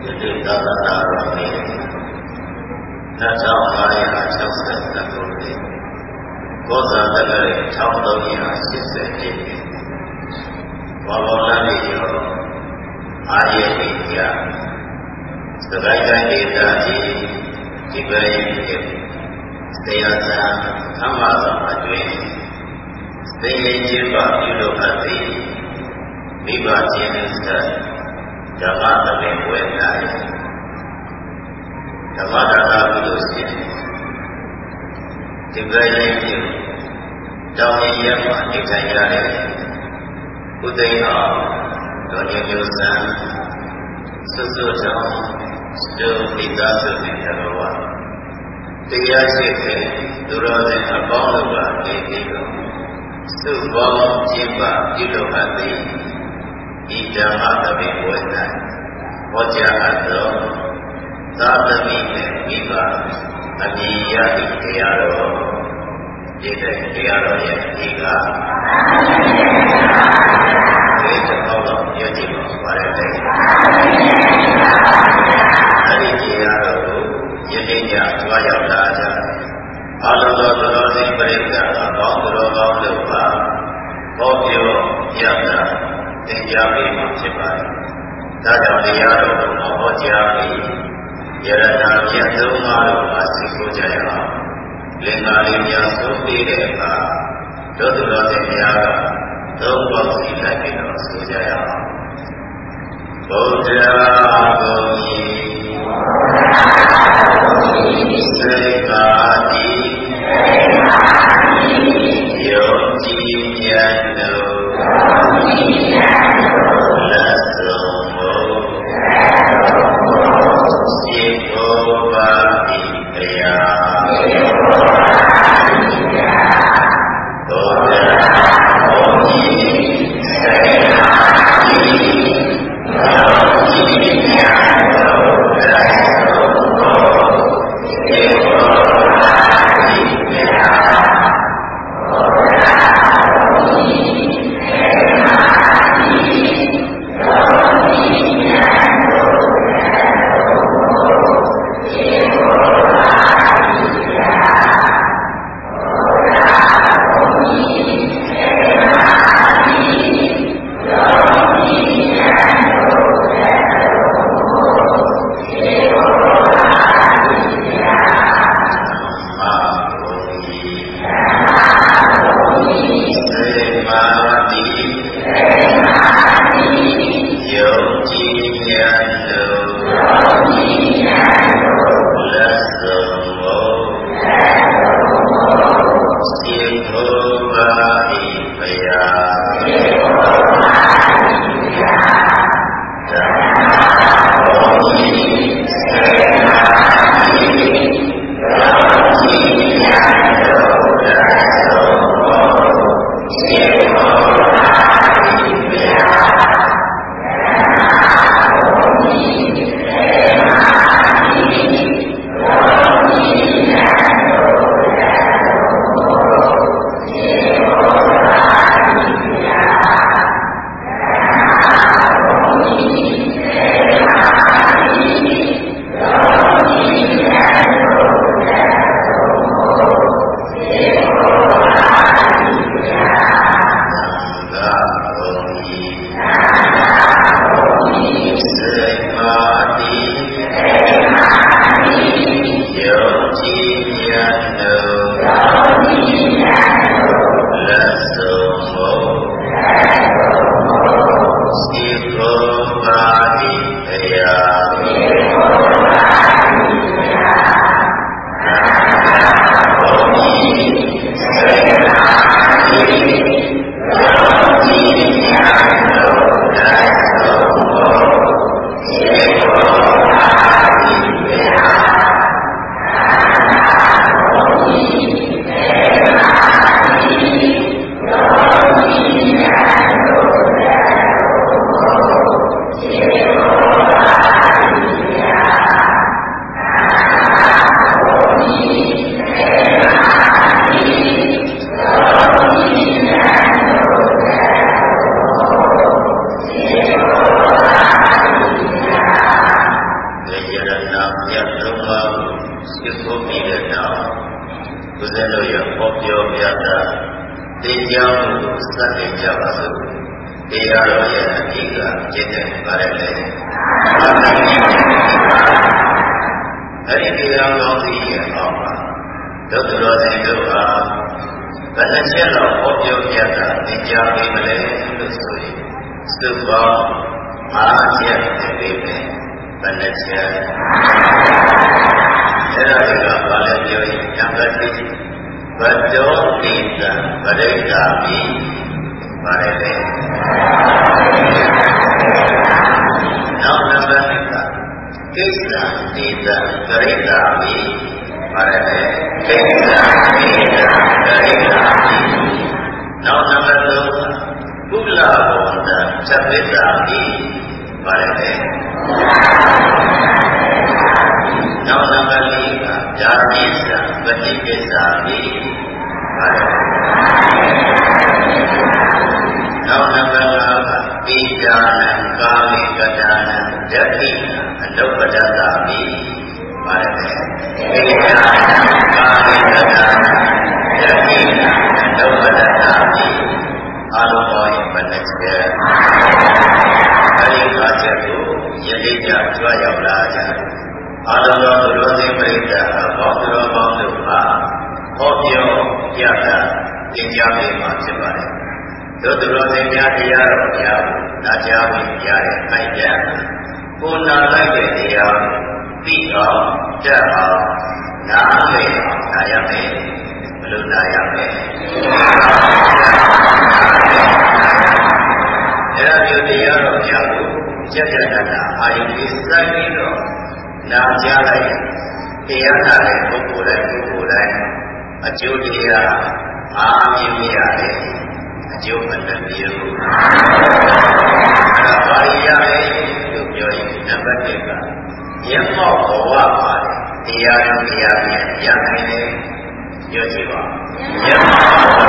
ဒီသာသနာတော်ကြီး2562ခုနှစ်ကောဇာတက္ကရာ1380နှစ်ဘောဘောလမ်းကြီးရောအာရတိယစကိုင်းတိုင်းဒေသကြီးဒီပရိယေတရားစာသမ္မာသမ္မာတွင်သိရင်ချင်းပါပြုလုပ်အပ်သည်မိဘချင်းစဓမ္မသဘင်ဝေ၌ဓမ္မဒါနပြုလို့ရှိရင်ဒီပရိယေတောင်းရရမှာနေထိုင်ရတဲ့ဥသိမ်းအောင်ဒေါ်ညမျိုးစံစွတ်စွတ်ကြောင့်စတုမိသားစုနဲ့တော်ဝါတရားရှိတဲ့သူတော်စင်အပေါင်းတို့ကနေပြီးတော့စုပေါင်းကျင့်ပါပြုလုပ်အပ်သည်ဤဓမ္မသဘင်ဝေ၌ဟောကြားအပ်သောသာသမီနဲ့မိဘအမည်ရသည့်တရားတော်ဒီတဲ့တရားတော်ရဲ့အဓိကဒီတော့ပြောကြည့်ပါရစေအဲဒီတရားတော်ကိုယနေ့ညကြွားရောက်လာကြအလုံးစုံသူတော်စင်ပရိသတ်အပေါင်းသူတော်ကောင်းတို့ပါဟောပြောရတာသင်ကြားပေးမှာဖြစ်ပါတယ်ဒါကြောင့်တရားတော်ကိုဟောကြားပြီးယရနာမြတ်သုံးပါးတို့မှာသိခိုးကြရအောင်လင်္ကာလေးများဆုံးပြီးတဲ့အခါတို့သူတော်စင်များကသုံးပေါင်းစီလိုက်ပြီးတော့ဆိုကြရအောင်ဗုဒ္ဓဂုံဤစေကာတိယောကြည်မြတ်တို့လက်ဆုံးမို့စေဘောပါတိဘုရားဗုဒ္ဓဂုံဤစေကာတိယောကြည်မြတ်တို့လက်ဆုံးမို့စေဘောပါတိဘုရားဆိုတရားတော်ရဲ့အဓိကကျင့်တဲ့ပါတယ်လေအဲ့ဒီတရားတော်ကြီးရဲ့အောက်မှာဒုက္ခတော်စင်တို့ဟာဘယ်နှချက်တော့ဟောပြောပြတာသင်ကြားပေးမလဲလို့ဆိုရင်စုပေါင်း5ချက်သင်ပေးမယ်ဘယ်နှချက်အဲ့ဒါတွေကဘာလဲပြောရင်နံပါတ်1ဘဒ္ဒောတိတံပရိက္ခာမိပါတယ်လေနောက်နံပါတ်2ကကိစ္စတိတံပရိက္ခာမိပါတယ်လေကိစ္စတိတံပရိက္ခာမိနောက်နံပါတ်3ကကုလဘုံတံသဗ္ဗိတာမိပါတယ်လေနောက်နံပါတ်4ကဓာတိသံပฏิပစ္စာမိပါတယ်နောက်နံပါတ်5ကပိဒါနံကာမိကတာနံဓတ္တိအနုပဒတ္တမိပါတယ်ပိဒါနံကာမိကတာနံဓတ္တိအနုပဒတ္တမိအလုံးပေါင်းဘယ်နှချက်အဲဒီ5ချက်ကိုယနေ့ညကြွရောက်လာကြအာလုံးတော်သူတော်စင်ပရိသတ်ဘောင်းသူတော်ကောင်းတို့ဟာဟောပြောပြတာသင်ကြားပေးမှာဖြစ်ပါတယ်။တို့သူတော်စင်များတရားတော်များနာကြားပြီးကြားတဲ့အိုက်ပြန်ကိုနာလိုက်တဲ့တရားသိအောင်တတ်အောင်နားလည်နာရမယ်ဘယ်လိုနာရမလဲအဲ့ဒါမျိုးတရားတော်များကိုကြက်ကြက်တာအာယုပိစိုက်ပြီးတော့နာကြားလိုက်တရားနာတဲ့ပုဂ္ဂိုလ်တိုင်းအကျိုးတရားအားမြင်မရတယ်အကျိုးမနှမြင်ဘူးအဲ့ဒါဘာရလဲလို့ပြောရင်နံပါတ်1ကမျက်မှောက်ဘဝမှာတရားပြန်ရနိုင်တယ်ပြောကြည့်ပါမျက်မှောက်ဘဝ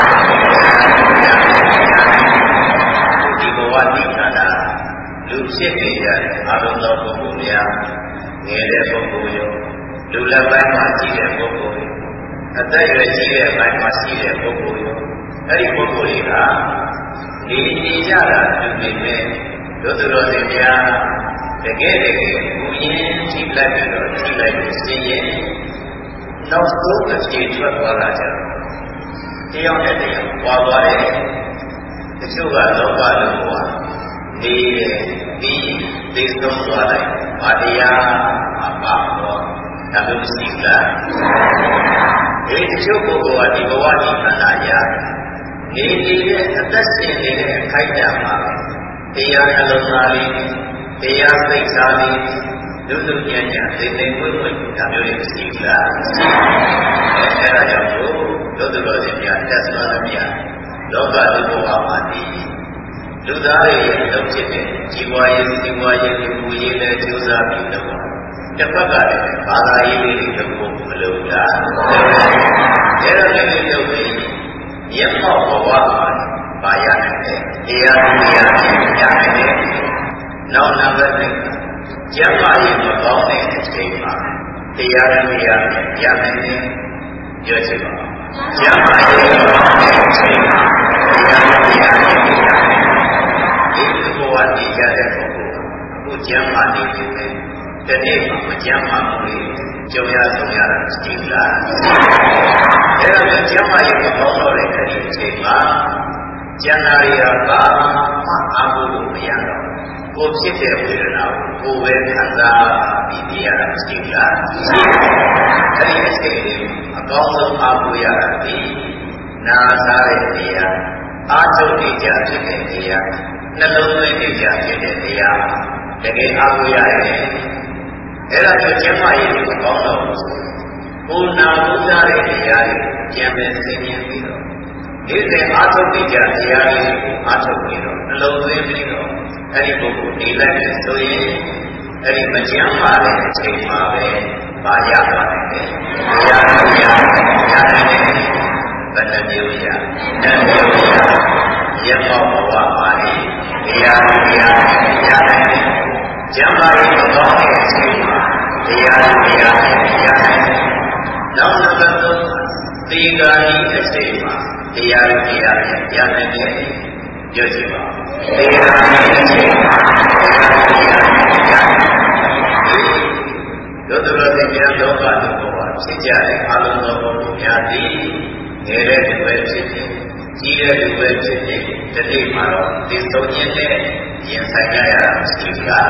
ဒီဘဝဒီခန္ဓာလူဖြစ်နေကြတဲ့အာရုံတော်ပုဂ္ဂိုလ်များငယ်တဲ့ပုဂ္ဂိုလ်ရောလူလက်ပိုင်းမှာရှိတဲ့ပုဂ္ဂိုလ်ရောအသက်ရွယ်ကြီးတဲ့ဘက်မှာရှိတဲ့ပုဂ္ဂိုလ်ရောအဲ့ဒီပုဂ္ဂိုလ်တွေကနေကြတာသူနေမဲ့တို့သူတော်စင်များတကယ်ကိုရင်းကြည့်လိုက်ပြီးတော့ကြည့်လိုက်လို့စင်ရင်နောက်ဆုံးအခြေထွက်သွားတာကြတော့တယောက်နဲ့တယောက်ပွားသွားတယ်တချို့ကလောဘလို့ဟောနေတယ်ပြီးသိဆုံးသွားလိုက်ဘာတရားအပါတော့ဒါလို့ရှိလားဒီတချို့ပုဂ္ဂိုလ်ကဒီဘဝဒီခန္ဓာရနေနေတဲ့အသက်ရှင်နေတဲ့အခိုက်အတန့်မှာတရားနှလုံးသားလေးတရားစိတ်ထားလေးလူလူညံ့ညံ့သိသိဝိဝိဒါမျိုးတွေရှိလားအဲ့ဒါကြောင့်တို့သူတော်စင်များတက်သွားသမျှလောကဒီဘဝမှာဒီလူသားတွေရဲ့လုပ်ဖြစ်တဲ့ជីវရေးစီဝါရေးလူမှုရေးနဲ့ကြိုးစားပြီးတော့တစ်ဖက်ကလည်းဘာသာရေးတွေလုပ်ဖို့မလိုလားအဲ့ဒါလည်းလုပ်ပြီးရမောဘဝမှာပါရနိုင်တယ်တရားရနိုင်တယ်နောက်နံပါတ်2ကျမ်းမာရေးမကောင်းတဲ့အချိန်မှာတရားရနိုင်တယ်ပြောချင်ပါကျမ်းမာရေးမကောင်းတဲ့အချိန်မှာတရားရနိုင်တယ်ဒီဘဝတည်ရတဲ့ပုဂ္ဂိုလ်အခုကျမ်းမာနေတယ်ဒီနေ့မှာမကျမ်းမာဘူးလေကြုံရဆုံးရတာရှိလားအဲ့ဒါမျိုးကျမ်းမာရေးမကောင်းတော့တဲ့အဲ့ဒီအချိန်မှာကျန်တာတွေကဘာမှအားကိုးလို့မရတော့ကိုဖြစ်တဲ့ဝေဒနာကိုပဲခံစားပြီးနေရတာရှိလားအဲ့ဒီအချိန်လေးအကောင်းဆုံးအားကိုးရတာဒီနာစားတဲ့တရားအာထုတ်နေကြဖြစ်တဲ့တရားနှလုံးသွင်းနေကြဖြစ်တဲ့တရားတကယ်အားကိုးရတယ်အဲ့ဒါမျိုးကျမ်းမာရေးကိုကောင်းတော့ကိုနာဘူးစားတဲ့တရားတွေကျမ်းပဲသိမြင်ပြီးတော့ဒီစဉ်အားထုတ်နေကြတရားတွေကိုအားထုတ်ပြီးတော့နှလုံးသွင်းပြီးတော့အဲ့ဒီပုဂ္ဂိုလ်နေလိုက်တယ်ဆိုရင်အဲ့ဒီမကျမ်းမာတဲ့အချိန်မှာပဲပါရပါတယ်တရားတော်ရရတယ်ဘယ်နှမျိုးရတန်မျိုးရရမောဘဝမှာတရားတော်ရရတယ်ကျမ်းမာရေးမကောင်းတဲ့အချိန်မှာတရားတော်ရရတယ်နောက်နံပါတ်3သီကာနီအချိန်မှာတရားတော်ရရတယ်ပြောကြည့်ပါသေတာနဲ့ချိန်မှာတို့တော်တဲ့ဉာဏ်တော်ပါလို့ပြောဖြစ်ကြတဲ့အလုံးစုံကိုများသည်ငယ်တဲ့လူပဲဖြစ်ဖြစ်ကြီးတဲ့လူပဲဖြစ်ဖြစ်ဒီနေ့မှာတော့ဒီသုံးရင်းနဲ့ရင်ဆိုင်ရတာရှိဘူးလား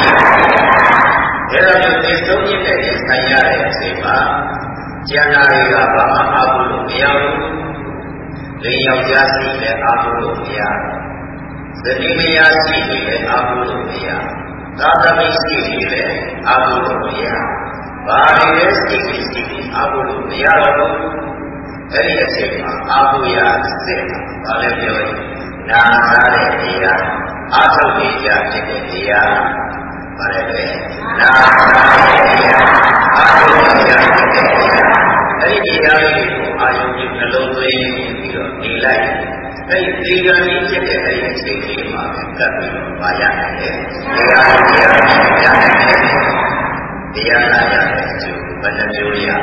ဒါကြောင့်ဒီသုံးရင်းနဲ့ရင်ဆိုင်ရတဲ့အချိန်မှာကျန်တာတွေကဘာမှအားကိုးလို့မရဘူးလေယောက်ျားစီလည်းအားကိုးလို့မရဇနီးမယားစီလည်းအားကိုးလို့မရသာသမီစီလည်းအားကိုးလို့မရဘာတွေလဲစီအားကိုးလို့မရတော့ဘူးအဲ့ဒီအချိန်မှာအားကိုးရစစ်ဘာလဲပြောရင်နာစားတဲ့တရားအားထုတ်နေကြဖြစ်တဲ့တရားဘာလဲလဲနာစားတဲ့တရားအားထုတ်နေကြဖြစ်တဲ့တရားအဲ့ဒီတရားလေးကိုအာယုံပြုနှလုံးသွင်းပြီးတော့နေလိုက်အဲ့ဒီသေကံကြီးဖြစ်တဲ့အဲ့ဒီအချိန်လေးမှာကပ်ပြီးတော့ပါရနိုင်တယ်တရားရနိုင်တယ်တရားနာရတဲ့အကျိုးဘယ်နှမျိုးရ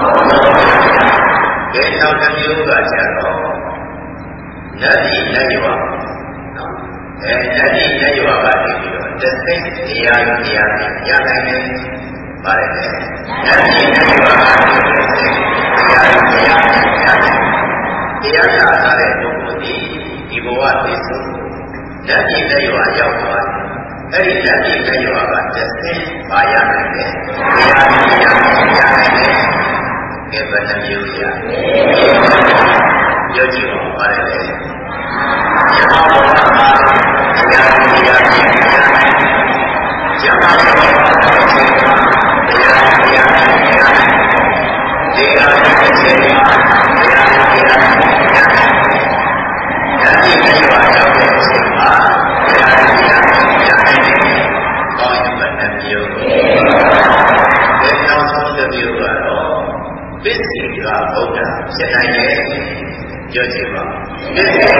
ကဲနောက်တစ်မျိုးကကျတော့နတ်ဒီနတ်ရွာနော်နတ်ဒီနတ်ရွာကနေပြီးတော့တစ်သိတရားရနိုင်တယ်ပါတယ်နတ်ဒီနတ်ရွာကနေတရားနာထားတဲ့ပုဂ္ဂိုလ်ဒီဘဝသိဆုံးနတ်ပြည်လက်ရွာရောက်သွားတယ်။အဲ့ဒီနတ်ပြည်လက်ရွာကတစ်ဆင့်ပါရနိုင်တယ်။တရားရနိုင်တယ်။ကဲဘယ်နှမျိုးရ။ပြောကြည့်ပါပါလေ။ဇမဘဝမှာတရားဖြစ်ရတယ်။ဇမဘဝမှာတရားတရားဖြစ်ရတယ်။တရားဖြစ်နိုင်တယ်ပြောကြည့်ပါဖြစ်နိုင်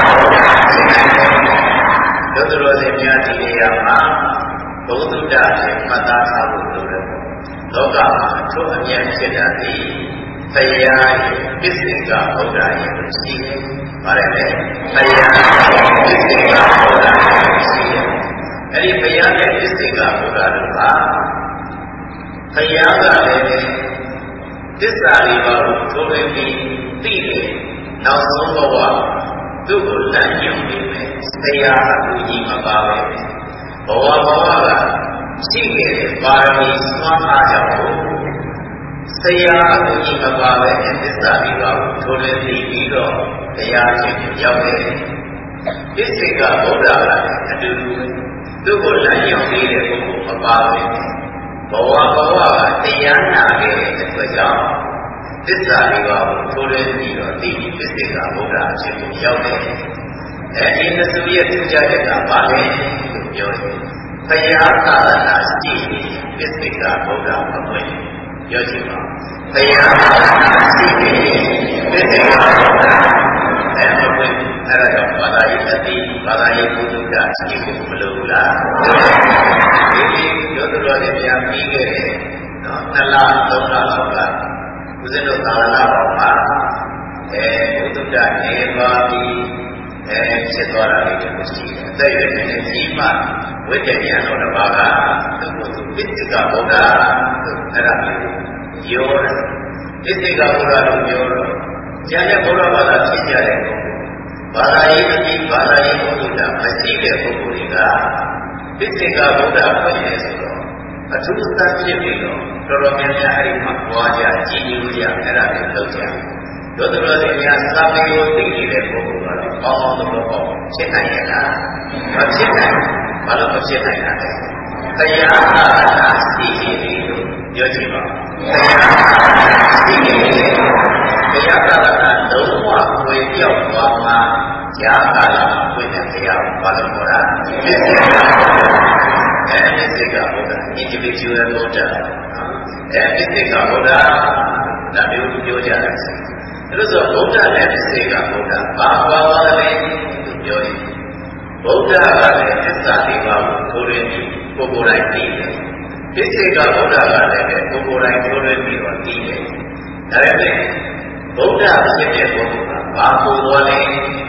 တယ်တို့တော်စင်များဒီနေရာမှာဘုဒ္ဓတာဖြစ်မှတ်သားထားဖို့လိုတယ်လောကမှာအထွတ်အမြတ်ဖြစ်တာဒီတရားပစ္စည်းကဘုရားရဲ့ရှိတယ်ဗါတယ်လေတရားပစ္စည်းကဘုရားရှိတယ်အဲ့ဒီဘုရားနဲ့ပစ္စည်းကဘုရားတို့ပါဘုရားကလည်းသစ္စာလေးပါးကိုထိုးထွင်းပြီးသိတယ်နောက်ဆုံးဘဝသူ့ကိုလမ်းညွှန်ပြီးမယ်တရားအကူကြီးမပါပဲဘဝကရှိခဲ့တဲ့ပါရမီစွမ်းအားကြောင့်တရားအကူကြီးမပါပဲသစ္စာလေးပါးကိုထိုးထွင်းပြီးတော့တရားချင်းရောက်တယ်ပစ္စည်းကဘုရားကအတူတူသူ့ကိုလမ်းညွှန်ပြီးတဲ့ပုဂ္ဂိုလ်မပါပဲဘဝကတရားနာခဲ့တဲ့အတွက်ကြောင့်သစ္စာလေးပါးကိုထိုးထွင်းပြီးတော့ဒီပစ္စည်းကဘုရားအချင်းကိုရောက်တယ်။အဲဒီသစုရဲ့ထူးခြားချက်ကဘာလဲလို့ပြောရင်ဘုရားသာသနာရှိပစ္စည်းကဘုရားမပွင့်ပြောချင်ပါဘုရားသာသနာရှိပစ္စည်းကဘုရားမပွင့်အဲ့ဒါကြောင့်ဘာသာရေးအတိဘာသာရေးဘုရားရှိဖို့မလိုဘူးလားဒီလိုတော်တယ်များပြီးခဲ့တယ်နော်2လ3လလောက်ကဦးဇင်းတို့သာသနာတော်မှာဘုဒ္ဓနေပါပြီဖြစ်သွားတာလေးတွေရှိတယ်အသက်ရွယ်နေတဲ့ကြီးမှဝိတ္တဉာဏ်တော်တစ်ပါးကသူ့ကိုယ်သူပစ္စည်းကဘုရားအဲ့ဒါမျိုးပြောတယ်ပစ္စည်းကဘုရားလို့ပြောတော့ကျန်တဲ့ဘုရားဘာသာဖြစ်ကြတဲ့ဘာသာရေးအပြီးဘာသာရေးဘုရားမရှိတဲ့ပုဂ္ဂိုလ်တွေကပစ္စည်းကဘုရားဖွင့်နေဆိုတော့အထူးသဖြင့်ဖြစ်ပြီးတော့တော်တော်များများအဲ့ဒီမှာပွားကြကြီးညိုကြအဲ့ဒါတွေလုပ်ကြတို့တော်စင်များစာပေကိုသိနေတဲ့ပုဂ္ဂိုလ်ကတော့ကောင်းကောင်းသဘောပေါက်ဖြစ်နိုင်ရဲ့လားမဖြစ်နိုင်ဘာလို့မဖြစ်နိုင်တာလဲတရားသာသာရှိနေပြီလို့ပြောကြည့်ပါတရားရှိနေပြီတရားသာသာလုံးဝဝေပြောက်သွားမှဈာကာလမှာဝင်တဲ့တရားကိုဘာလို့ခေါ်တာပစ္စည်းကပစ္စည်းကဘုရား individual ဘုရားပစ္စည်းကဘုရားဒါမျိုးပြောကြတယ်အဲ့လိုဆိုဘုရားနဲ့ပစ္စည်းကဘုရားဘာပါသွားတယ်လို့ပြောရင်ဘုရားကလည်းသစ္စာလေးပါးကိုထိုးရင်းပြီးကိုယ်ကိုယ်တိုင်သိတယ်ပစ္စည်းကဘုရားကလည်းကိုယ်ကိုယ်တိုင်ထိုးရင်းပြီးတော့သိတယ်ဒါပေမဲ့ဘုရားဖြစ်တဲ့ဘုရားကဘာကိုယ်သွားလဲ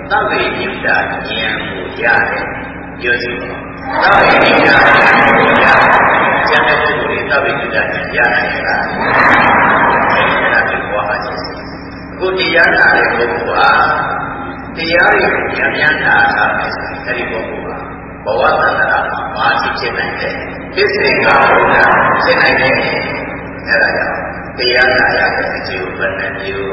သဗ္ဗေညုတဉာဏ်ကိုရတယ်ပြောစီသဗ္ဗေညုတဉာဏ်ကိုရတယ်ကျန်တဲ့ပုဂ္ဂိုလ်တွေသဗ္ဗေညုတဉာဏ်ရနိုင်လားအဲဒီကလည်းဘဝဟာရှိစေအခုတရားနာတဲ့ပုဂ္ဂိုလ်ဟာတရားတွေကိုဉာဏ်ဉာဏ်နာတာမယ်ဆိုရင်အဲဒီပုဂ္ဂိုလ်ဟာဘဝသန္တရာမှာဘာဖြစ်နိုင်လဲပစ္စေကဘုရားဖြစ်နိုင်တယ်အဲဒါကြောင့်တရားနာရတဲ့အကျိုးဘယ်နှမျိုး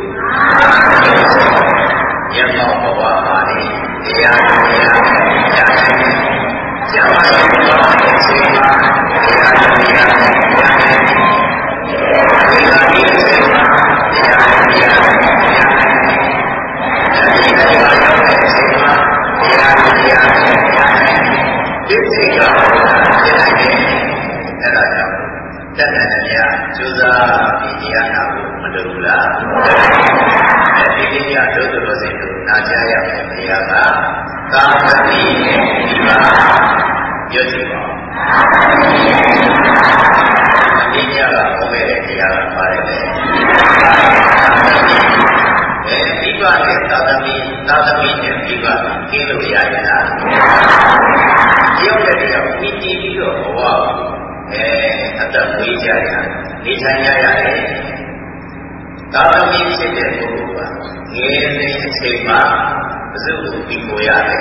ညမောဘဝမှာတရားတရားကြားနိုင်တယ်ကြားပါရင်ဘဝရဲ့စေမှာတရားတရားကြားနိုင်တယ်ဒီလိုဒီစေမှာတရားတရားကြားနိုင်တယ်အဲဒီလိုရောက်တဲ့စေမှာတရားတရားကြားနိုင်တယ်ဒီစေကဖြစ်နိုင်တယ်အဲဒါကြောင့်တတ်တဲ့နေရာကျူးစာပြီးတရားနာဖို့မလိုဘူးလားအဲဒီတရားဒုက္ခလို့စိတ်ကိုနာကြားရမယ်တရားကသာသတိနဲ့ဒီပါပြောကြည့်ပါဒီတရားကဘုရားရဲ့တရားကပါတယ်လေဒီပါနဲ့သာသမီနဲ့ဒီပါကင်းလို့ရရလားပြောတဲ့တရားကိုတည်ပြီးတော့ဘဝအတ္တဝိကြရနေထိုင်ရရတယ်သာသမီဖြစ်တဲ့ပုဂ္ဂိုလ်ကငယ်စဉ်အချိန်မှာဘုဇုကိုပြီးကိုရတယ်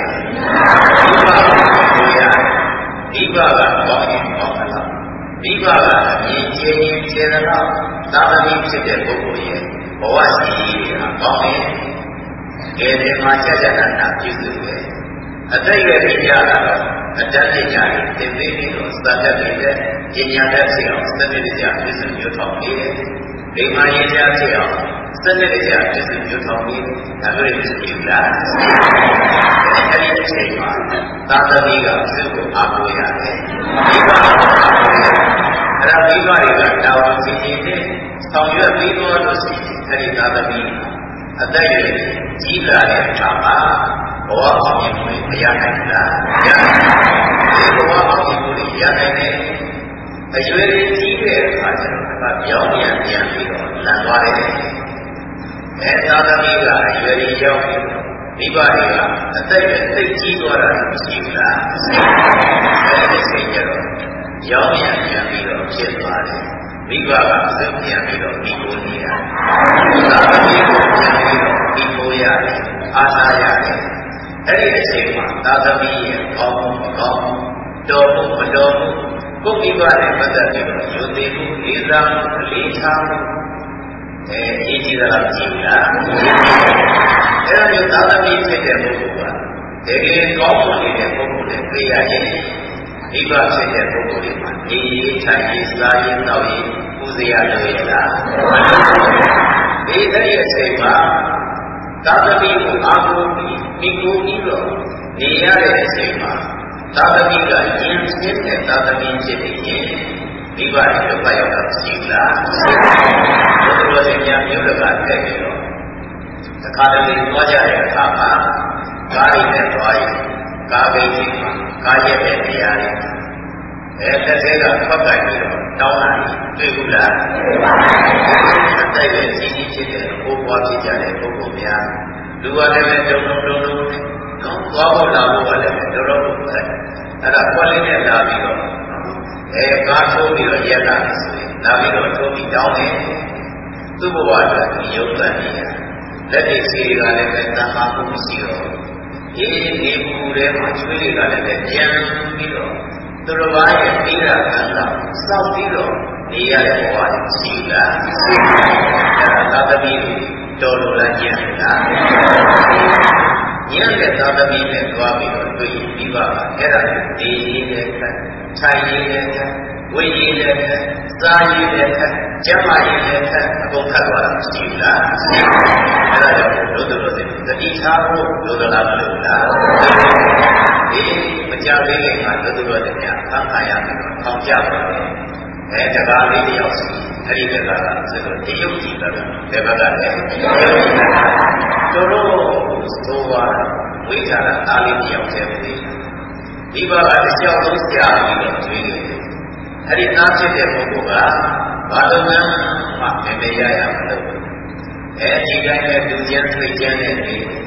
ဒီဘကကောင်းရင်ကောင်းတယ်ဒီဘကအမြင်ကျင်းရင်ကျင်းတယ်သာသမီဖြစ်တဲ့ပုဂ္ဂိုလ်ရဲ့ဘဝရှိရေးဟာကောင်းတယ်ငယ်စဉ်မှာကြာကြာနာပြည့်စုံတယ်အတိတ်ရဲ့ပညာကတော့အတတ်ပညာတွေသင်ပေးပြီးတော့စတတ်နေတဲ့ပညာတတ်ဖြစ်အောင်စနစ်တကျပြည့်စုံရွထောင်နေတယ်။ဒီမှာရေးချဖြစ်အောင်စနစ်တကျပြည့်စုံရွထောင်နေဒါမျိုးတွေရှိပြီလား။အဲဒီအချိန်မှာသာသမီကသူ့ကိုအားကိုးရတယ်။ဒီမှာအဲ့ဒါမိဘတွေကတာဝန်ရှိနေတဲ့ဆောင်ရွက်ပြီးတော့လို့ရှိရင်အဲဒီသာသမီအသက်ရည်ကြီးလာတဲ့အခါမှာဘဝအောင်မြင်မှုမရနိုင်လားရနိုင်တယ်ဘဝအောင်မြင်မှုရနိုင်တယ်အရွယ်ကြီးတဲ့အခါကျတော့ပြောင်းပြန်ပြီးတော့လမ်းသွားတယ်သာသမီကအရွယ်ရောက်ပြီးမိဘတွေကအသက်ရသိကြီးသွားတာမရှိဘူးလားအဲဒီစိတ်ကြတော့ရောင်းပြန်ပြီးတော့ဖြစ်သွားတယ်မိဘကစိတ်ပြန်ပြီးတော့ပြီးကိုနေတာသာသမီကိုပြန်ပြီးတော့ပြီးကိုရတယ်အားထားရတယ်အဲ့ဒီအချိန်မှာသာသမီရဲ့ကောင်းမှုမကောင်းမှုတော်မှုမတော်မှုကိုယ်မိဘနဲ့ပတ်သက်ပြီးတော့ယုံကြည်မှုလေးစားမှုအလေးထားမှုအကြီးသလားကြည့်လားအဲ့ဒါမျိုးသာသမီဖြစ်တဲ့ပုဂ္ဂိုလ်ကတကယ်ကောင်းမှုနေတဲ့ပုဂ္ဂိုလ်နဲ့တွေ့ရရင်မိဘဖြစ်တဲ့ပုဂ္ဂိုလ်တွေမှာနေရေးထိုင်ရေးစားရေးတောက်ရေးပူဇော်လို့ရလားဒီအဲ့ဒီအချိန်မှာသာသမီကိုအားကိုးပြီးမိကိုပြီးတော့နေရတဲ့အချိန်မှာသာသမီကယဉ်ကျေးတဲ့သာသမီဖြစ်နေရင်မိဘတွေဒုက္ခရောက်တာရှိလားရှိတယ်ဘုရားရှင်များမြို့ကတက်ပြီးတော့တစ်ခါတလေသွားကြတဲ့အခါမှာကားရည်နဲ့သွားရင်ကားဂိတ်ကြီးမှာကားရက်တဲ့နေရာတွေတစ်သေးကဖတ်ကြပြီးတော့တောင်းလာတွေ့ဘူးလားတွေ့ပါဘူးအတိုက်ရဲ့ကြီးကြီးဖြစ်တဲ့ဘိုးဘွားဖြစ်ကြတဲ့ပုဂ္ဂိုလ်များလူကလည်းပဲတုံတုံနော်သွားဖို့လာဖို့ကလည်းတော်တော်ဆက်အဲ့ဒါကွက်လေးနဲ့လာပြီးတော့ကားထိုးပြီးတော့ရက်လာဆိုရင်လာပြီးတော့ထိုးပြီးတောင်းတယ်သူ့ဘဝအတွက်ရုပ်တန်နေရလက်တွေစီတွေကလည်းပဲတန်ခါမှုမရှိတော့အေးနေမှုတွေမှာချွေးတွေကလည်းပဲပြန်ပြီးတော့သူတော်ဘာရဲ့ပြီးတာကံတော့စောက်ပြီးတော့နေရတဲ့ဘဝရှိလားရှိပါဘူးသာသမီတော်တော်လားညံ့လားညံ့တဲ့သာသမီနဲ့သွားပြီးတော့တွေ့ရင်ပြီးပါပါအဲ့ဒါဒီရေးတဲ့အခါခြိုင်ရေးတဲ့အခါဝိရေးတဲ့အခါစားရေးတဲ့အခါကျမ်းမာရေးတဲ့အခါအကုန်ခတ်သွားတာရှိလားရှိအဲ့ဒါကြောင့်ဒုက္ခလို့သတိထားဖို့ဒုက္ခလားမလို့လားဒီမကြသေးခင်မှာဒုက္ခလို့တဲ့ညာသံဃာရပြီးတော့ထောင်ကြပါတယ်တကားလေးတယောက်စီအဲ့ဒီတကားကဆိုတော့တရုတ်ကြည့်တာဘယ်ဘက်ကလဲတို့သိုးပါဝိဇ္ဇာသားလေးတယောက်တည်းပဲဒီဘကတစ်ယောက်လုံးကြာပြီးတော့ကျွေးနေတယ်အဲ့ဒီသားဖြစ်တဲ့ပုဂ္ဂိုလ်ကဘာလို့မှမမေရရမလို့ဒီတိုင်းနဲ့လူချင်းသိချင်းနဲ့နေ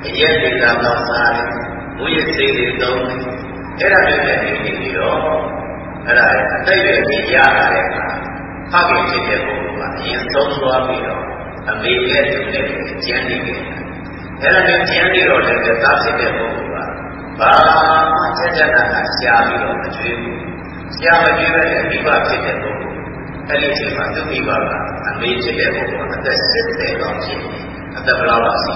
ရက်ဒေတာတော့စားတယ်မူရစေးတွေသုံးတယ်အဲ့ဒါမျိုးနဲ့နေပြီးတော့အဲ့ဒါအတိတ်ရဲ့ကြီးရလာတဲ့အခါဖခင်ဖြစ်တဲ့ပုဂ္ဂိုလ်ကအရင်ဆုံးသွားပြီးတော့အမေရဲ့သူနဲ့ကျန်နေတယ်အဲ့ဒါမျိုးကျန်နေတော့လည်းသားဖြစ်တဲ့ပုဂ္ဂိုလ်ကဘာမှချက်ချက်နာနာရှားပြီးတော့မကြွေးဘူးရှားမကြွေးပဲမိဘဖြစ်တဲ့ပုဂ္ဂိုလ်အဲ့ဒီအချိန်မှာသူ့မိဘကအမေဖြစ်တဲ့ပုဂ္ဂိုလ်အသက်80လောက်ရှိတယ်အသက်ဘယ်လောက်ရှိ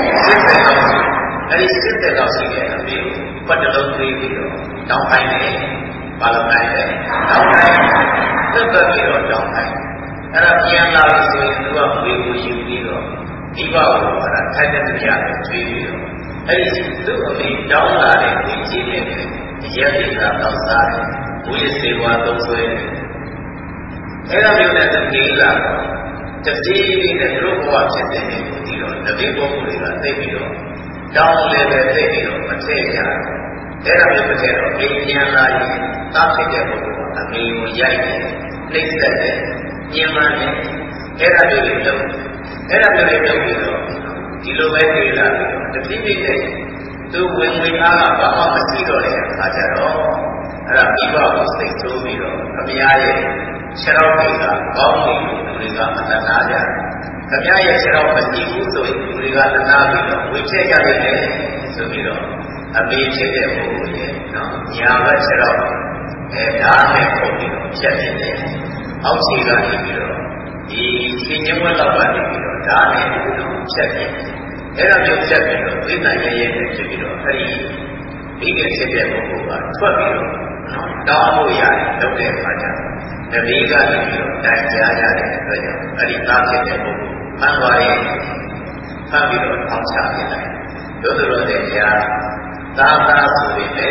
80လောက်ရှိအဲ့ဒီ80လောက်ရှိတဲ့အမေပတ်တလုံးသေးပြီးတော့တောင်းခိုင်းတယ်ဘာလို့နိုင်လဲတောင်းခိုင်းသက်သက်ပြီးတော့တောင်းခိုင်းအဲ့ဒါပြန်လာပြီဆိုရင်သူကဝေကိုယူပြီးတော့မိဘကိုအဲ့ဒါထိုက်တဲ့တရားနဲ့ကျွေးပြီးတော့အဲ့ဒီသူ့အမေတောင်းလာတဲ့ဝေကြီးနဲ့အရက်တွေကတောက်စားတယ်ဝေစေဝါသုံးဆွဲတယ်အဲ့ဒါမျိုးနဲ့တည်လာတော့တတိနဲ့သူတို့ဘဝဖြစ်တဲ့ကိုဒီတော့တတိပုဂ္ဂိုလ်တွေကသိပြီးတော့တောင်းလည်းပဲသိပြီးတော့မထည့်ကြဘူးအဲ့ဒါမျိုးမထည့်တော့အိမ်ပြန်လာရင်သားဖြစ်တဲ့ပုဂ္ဂိုလ်ကအမေကိုရိုက်တယ်နှိမ့်ဆက်တယ်ညှဉ်းပန်းတယ်အဲ့ဒါမျိုးတွေလုပ်အဲ့ဒါမျိုးတွေလုပ်ပြီးတော့ဒီလိုပဲနေလာပြီးတော့တတိပိနဲ့သူဝင်ဝင်အားကဘာမှမရှိတော့တဲ့အခါကျတော့အဲ့ဒါမိဘကိုစိတ်ဆိုးပြီးတော့အမယားရဲ့ခြေထောက်တွေကကောင်းနေလို့လူတွေကအတနာကြခမရဲ့ခြေထောက်မရှိဘူးဆိုရင်လူတွေကတနာပြီးတော့ဝေချက်ရနေတယ်ဆိုပြီးတော့အမေဖြစ်တဲ့ပုဂ္ဂိုလ်ရဲ့နော်ညာဘက်ခြေထောက်ဓာတ်နဲ့ပုံပြီးတော့ဖြတ်နေတယ်အောက်ခြေကနေပြီးတော့ဒီခြေညှင်းဝက်လောက်ကနေပြီးတော့ဓာတ်နဲ့ဖြတ်တယ်အဲ့ဒါမျိုးဖြတ်ပြီးတော့ဝိသန်ရဲရဲနဲ့ဖြစ်ပြီးတော့အဲ့ဒီမိခင်ဖြစ်တဲ့ပုဂ္ဂိုလ်ကထွက်ပြီးတော့နော်တောင်းလို့ရတယ်လုပ်တဲ့အခါကျတော့တပည့်ကနေပြီးတော့တိုင်ကြားရတဲ့အတွက်ကြောင့်အဲ့ဒီသားဖြစ်တဲ့ပုဂ္ဂိုလ်ဖန်သွားရင်ဖန်ပြီးတော့ထောက်ချပြလိုက်တို့တို့တဲ့ကြားသားဆိုပြီးပဲ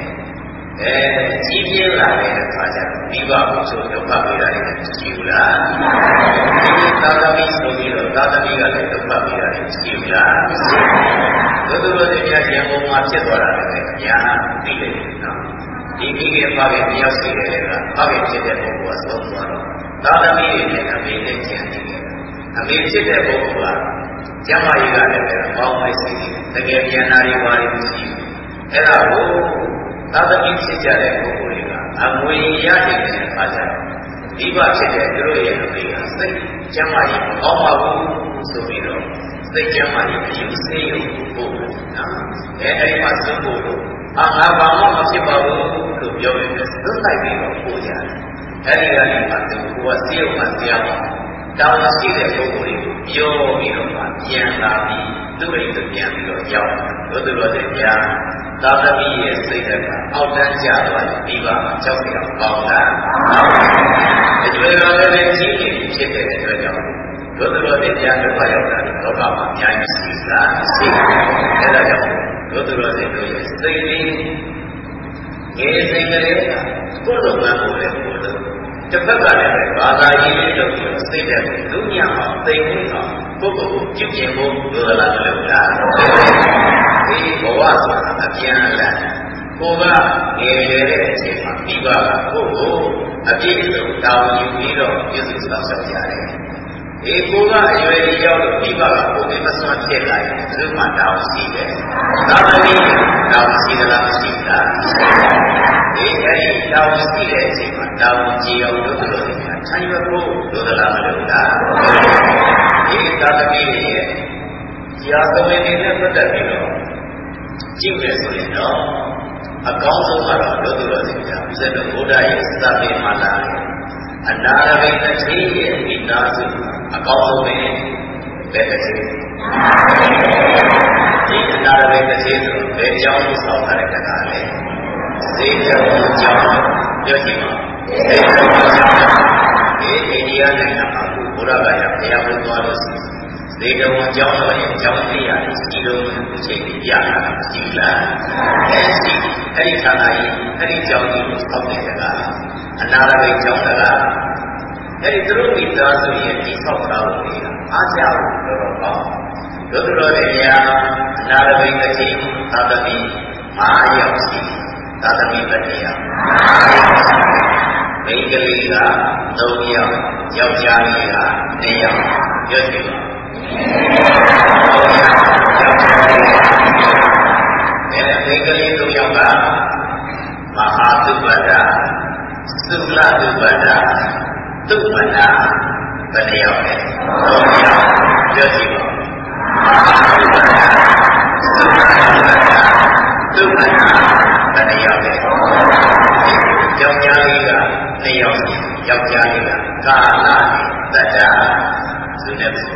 ကြီးပြင်းလာတဲ့အခါကျတော့မိဘကိုဆိုဒုက္ခပေးတာလည်းရှိဘူးလားဒီသာသမီဆိုပြီးတော့သာသမီကလည်းဒုက္ခပေးတာလည်းရှိဘူးလားတို့တို့တဲ့ကြားရံပုံမှာဖြစ်သွားတာလည်းအများသိတယ်နော်ဒီမိခင်ဖခင်တယောက်ရှိတယ်ကဖခင်ဖြစ်တဲ့ပုဂ္ဂိုလ်ကသုံးသွားတော့သာသမီတွေနဲ့အမေနဲ့ကျန်နေတယ်အမေဖြစ်တဲ့ပုဂ္ဂိုလ်ကကျမ်းမာရေးကလည်းပဲပေါင်းလိုက်စီတယ်တကယ်ပြန်လာရပါလိမ့်မရှိဘူးအဲ့ဒါကိုသာသမီဖြစ်ကြတဲ့ပုဂ္ဂိုလ်တွေကအမွေရနေတဲ့အခါကျတော့ဒီဘဖြစ်တဲ့သူတို့ရဲ့အမေကစိတ်ကျမ်းမာရေးမကောင်းပါဘူးဆိုပြီးတော့စိတ်ကျမ်းမာရေးအယူစေးရုံပို့တယ်နော်အဲ့ဒီမှာသုံးဖို့လို့ငါဘာမှမဖြစ်ပါဘူးလို့ပြောရင်လွတ်လိုက်ပြီးတော့ပို့ကြတယ်အဲ့ဒီကနေမှသူကစေရုံမှာတရားမှာတောင်းရှိတဲ့ပုဂ္ဂိုလ်တွေကိုပြောပြီးတော့မှပြန်လာပြီးသူ့အိမ်ကိုပြန်ပြီးတော့ရောက်တို့တို့တဲ့ကြားသာသမီရဲ့စိတ်ဓာတ်ကအောက်တန်းကျသွားတယ်ပြီးပါကြောက်စရာကောင်းတာအကျွေးတော်လည်းကြီးနေဖြစ်တဲ့အတွက်ကြောင့်တို့တို့တဲ့ကြားဒုက္ခရောက်တာလောကမှာအများကြီးရှိတာရှိတယ်ဒါကြောင့်တို့တို့တဲ့တို့ရဲ့စိတ်လေးငယ်စဉ်ကလေးကကိုယ်လိုမှန်းကိုလည်းကိုယ်လိုတစ်ဖက်ကလည်းဘာသာရေးလေးလုပ်ပြီးစိတ်တဲ့လူညံအောင်သိနေအောင်ပုဂ္ဂိုလ်ကိုကြည့်ကျင်ဖို့လိုသလားမလိုလားဒီဘဝဆိုတာအပြန်အလှန်ကိုကငယ်ရတဲ့အချိန်မှာမိဘကကိုယ့်ကိုအပြည့်အစုံတောင်းယူပြီးတော့ပြည့်စုံဆောင်ရှောက်ကြတယ်ဒီကိုကအရွယ်ကြီးရောက်လို့မိဘကကိုယ်ကမစွမ်းဖြစ်လာရင်သူ့မှာတောင်းရှိတယ်သာသမီတောင်းရှိသလားမရှိဘူးလားဒီအဲဒီတောင်းရှိတဲ့အချိန်မှာတောင်းကြည့်အောင်လုပ်လို့ရတယ်ဆံရွက်ဖို့လိုသလားမလိုလားဒီသာသမီရဲ့ရာဇဝင်တွေနဲ့ပတ်သက်ပြီးတော့ကြည့်မယ်ဆိုရင်တော့အကောင်းဆုံးကတော့လို့သူတော်စင်ကြဦးဇင်းတို့ဘုရားရဲ့စာပေမှာလာအနာရဝိတ္တိရဲ့မိသားစုအကောင်းဆုံးပဲဘယ်တစ်ချိန်ဒီအနာရဝိတ္တိဆိုဘယ်ကြောင်းကိုဆောက်ထားတဲ့ကံလဲစေတဝကြောင်းပြောကြည့်ပါစေတဝကြောင်းဒီအိန္ဒိယနိုင်ငံမှာဘုရားကရဘုရားဘုရားလို့ဆိုစေတဝကြောင်းတော့ရဲ့ကြောင်းသိရတယ်ဒီလိုအချိန်ပြရတာရှိလားရှိအဲ့ဒီဌာနကြီးအဲ့ဒီကြောင်းကြီးကိုဆောက်နေတဲ့ကအနာရဝိတ္တိကြောင်းကအဲ့ဒီသူတို့မိသားစုရဲ့ဒီဆောက်တာကိုအားကြဖို့တော်တော်ကောင်းတို့တို့တွေကအနာရဝိတ္တိသာသမီ9ယောက်ရှိသာသမီတစ်ယောက်မိန်းကလေးက3ယောက်ယောက်ျားလေးက2ယောက်ပြောကြည့်ပါမိကလေးတို့ယောက်ကမဟာသုပဒသုလသုပဒသုပဒဘယ်နှယောက်လဲ3ယောက်ပြောကြည့်ပါမဟာသုပဒသုလသုပဒသုပဒဘယ်နှယောက်လဲယောက်ျားလေးက2ယောက်ယောက်ျားလေးကကာလနဲ့တတ္တသူနဲ့ဆို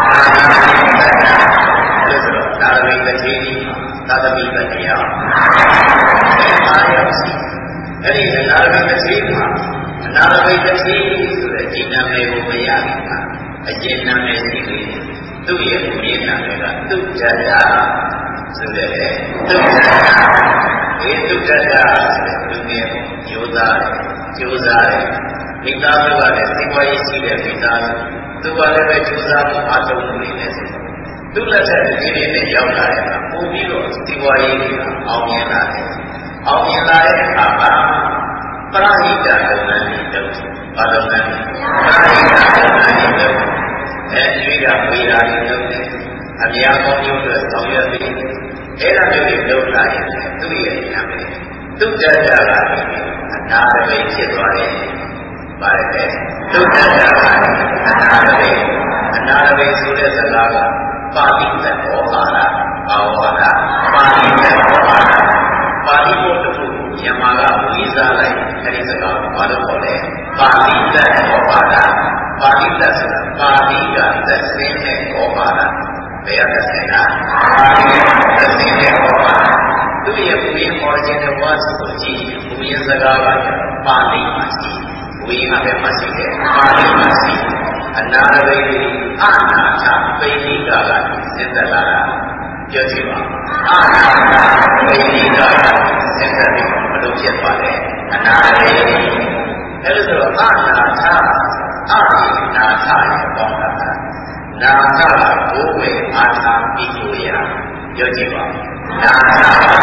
တော့ဒါဝိပတိသာသမီဘယ်နှယောက်5ယောက်ရှိအဲ့ဒီအနာဂတ်တစ်ချိန်မှာအနာဂတ်တစ်ချိန်ဆိုတဲ့ဒီနာမည်ကိုမရဘူးအကျဉ်းနာမည်ရှိသေးတယ်သူ့ရဲ့ဘုရားနာမည်ကသုတ္တတာဆိုတဲ့သုတ္တတာဒီသုတ္တတာဆိုတဲ့လူငယ်ယောသားကျိုးစားတယ်မိသားစုကလည်းစိတ်ဝါးရေးရှိတဲ့မိသားစုသူကလည်းပဲကျိုးစားမှုအားထုတ်မှုတွေနဲ့ဆိုသူ့လက်ထက်ဒီနေ့နဲ့ရောက်လာတဲ့အခါပို့ပြီးတော့စိတ်ဝါးရေးကအောင်မြင်လာတယ်အောင်မြင်လာတဲ့အခါမှာပရဟိတလုပ်ငန်းတွေလုပ်ဘာလုပ်ငန်းလဲပရဟိတလုပ်ငန်းတွေလုပ်ကျွေးတာဝေးတာတွေလုပ်တယ်အများပေါင်းမျိုးတွေဆောင်ရွက်ပြီးအဲ့ဒါမျိုးတွေလုပ်လာရင်သူ့ရဲ့နာမည်သုတ္တတာကအနာတပိဖြစ်သွားတယ်ပါတယ်သုတ္တတာကအနာတပိဆိုတဲ့စကားကပါဠိတ္တဟောဟာရဘာဝါဒပါဠိတ္တဟောဟာရပါဠိဘုဒ္ဓကိုမြန်မာကဝေစားလိုက်အဲဒီစကားကိုဘာလို့ခေါ်လဲပါဠိတ္တဟောဟာရပါဠိတ္တဆိုတာပါဠိကသက်စင်းနဲ့ဟောဟာရဘယ်ရသက်စင်းလားပါဠိသက်စင်းနဲ့ဟောဟာရသူ့ရဲ့ဘုရင်ဟောခြင်းတဲ့ဝါစုကိုကြည့်ဘုရင်စကားကပါဠိမှာရှိဘုရင်ကပဲမှရှိတယ်ပါဠိမှာရှိအနာရဝိအနာချပိဋိကကစစ်သက်လာတာပြောကြည့်ပါအနာချပိဋိကစစ်သက်ပြီးဘယ်လိုဖြစ်သွားလဲအနာရဝိအဲလိုဆိုတော့အနာချအနာချရဲ့ပေါင်းတာနာချကဘိုးဝေအာသာပြီးကိုရပြောကြည့်ပါနာချ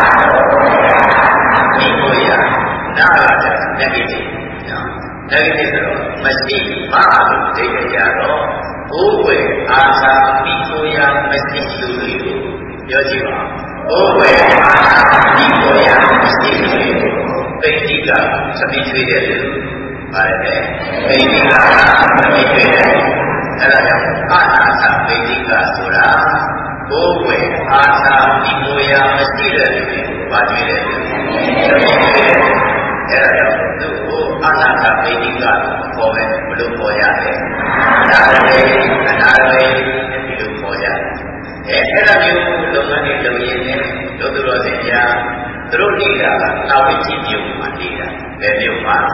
ပြီးကိုရနာကတည်းကnegative ဆိုတော့မရှိဘာလို့ဒိဋ္ဌိရတော့ဘိုးဝေအာသာမိကိုရမရှိလူတွေကိုပြောကြည့်ပါဘိုးဝေအာသာမိကိုရမရှိလူတွေကိုပိဋိကသမီးချွေးတဲ့လူပါတယ်လေပိဋိကသမီးချွေးတဲ့အဲ့ဒါကြောင့်အာသာပိဋိကဆိုတာဘိုးဝေအာသာမိကိုရမရှိတဲ့လူတွေကိုပါကြည့်တဲ့လူအဲ့ဒါကြောင့်သူ့ကိုအနာထပိဋိကခေါ်ပဲဘယ်လိုခေါ်ရလဲအနာရမေဒီလိုခေါ်ရတယ်အဲ့ဒါမျိုးလုပ်ငန်းတွေလုပ်ရင်းနဲ့တို့တော်စင်များသူတို့နေတာကတာဝိချီမြို့မှာနေတာဘယ်မြို့မှာ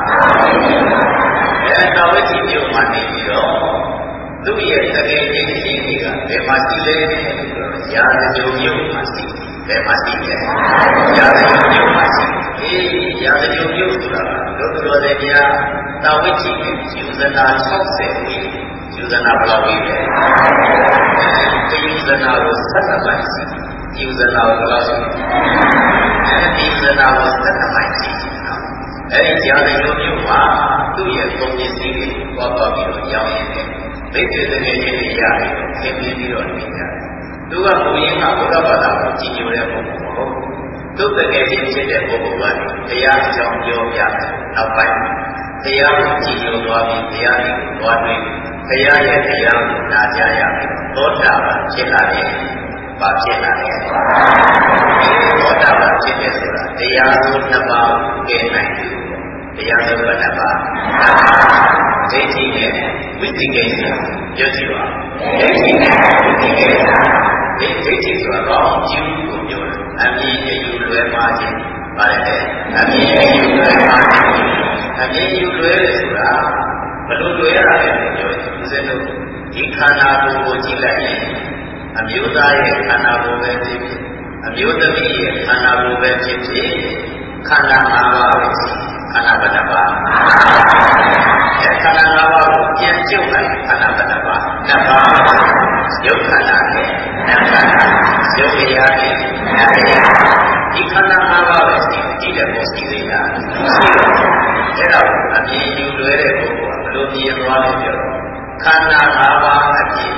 တာဝိချီမြို့မှာနေပြီးတော့သူ့ရဲ့တကယ်ချင်းချင်းတွေကဘယ်မှာရှိလဲရာဇဂုံမြို့မှာရှိဘယ်မှာရှိလဲရာဇဂုံမြို့မှာရှိရာဇဂုံမြို့ဆိုတာတို့တော်စင်များတာဝိချီနဲ့ယူဇနာ60ဝေးယူဇနာဘယ်လောက်ဝေးလဲယူဇနာကို7မိုင်ရှိယူဇနာကိုဘယ်လောက်ရှိယူဇနာကို7မိုင်ရှိအဲဒီရာဇဂုံမြို့မှာသူ့ရဲ့ပုံပစ္စည်းတွေပေါ်ပေါက်ပြီးတော့ရောင်းရင်းနဲ့ဒိဋ္ဌိတကယ်ချင်းတွေရတယ်သင်ပြီးတော့နေကြတယ်သူကဘုရင်ကဘုရားဘာသာကိုကြည်ညိုတဲ့ပုဂ္ဂိုလ်မဟုတ်သူတကယ်ချင်းဖြစ်တဲ့ပုဂ္ဂိုလ်ကတရားအကြောင်းပြောပြနောက်ပိုင်းတရားကိုကြည်ညိုသွားပြီးတရားကိုသွားတွေ့တရားရဲ့တရားကိုနာကြားရမယ်သောတာပန်ဖြစ်လာတယ်ဘာဖြစ်လာလဲသောတာပန်ဖြစ်တယ်ဆိုတာတရားဆုံးနှစ်ပါးကဲနိုင်တယ်တရားဆုံးဘယ်နှပါးဒိဋ္ဌိနဲ့ဝိသိကိစ္စပြောကြည့်ပါဒိဋ္ဌိနဲ့ဝိသိကိစ္စဒိဋ္ဌိဆိုတာတော့ကျူးကိုပြောတယ်အမြင်အယူလွဲမှားခြင်းပါတယ်အမြင်အယူလွဲမှားခြင်းအမြင်အယူလွဲတယ်ဆိုတာဘယ်လိုလွဲရလဲပြောရင်ဦးဇင်းတို့ဒီခန္ဓာကိုယ်ကိုကြည့်လိုက်ရင်အမျိုးသားရဲ့ခန္ဓာကိုယ်ပဲဖြစ်ဖြစ်အမျိုးသမီးရဲ့ခန္ဓာကိုယ်ပဲဖြစ်ဖြစ်ခန္ဓာ၅ပါးပဲခန္ဓာဘယ်နှပါးခန္ဓာ၅ပါးကိုပြန်ကျုပ်လိုက်ခန္ဓာဘယ်နှပါးနှစ်ပါးရုပ်ခန္ဓာနဲ့နာမ်ခန္ဓာရုပ်ရည်နဲ့နာမ်ရည်ဒီခန္ဓာ၅ပါးပဲရှိတဲ့ပုံစံလေးလားရှိတော့အဲ့တော့အမြင်ယူလွဲတဲ့ပုဂ္ဂိုလ်ကဘယ်လိုမြင်သွားလဲပြောတော့ခန္ဓာ၅ပါးအပြင်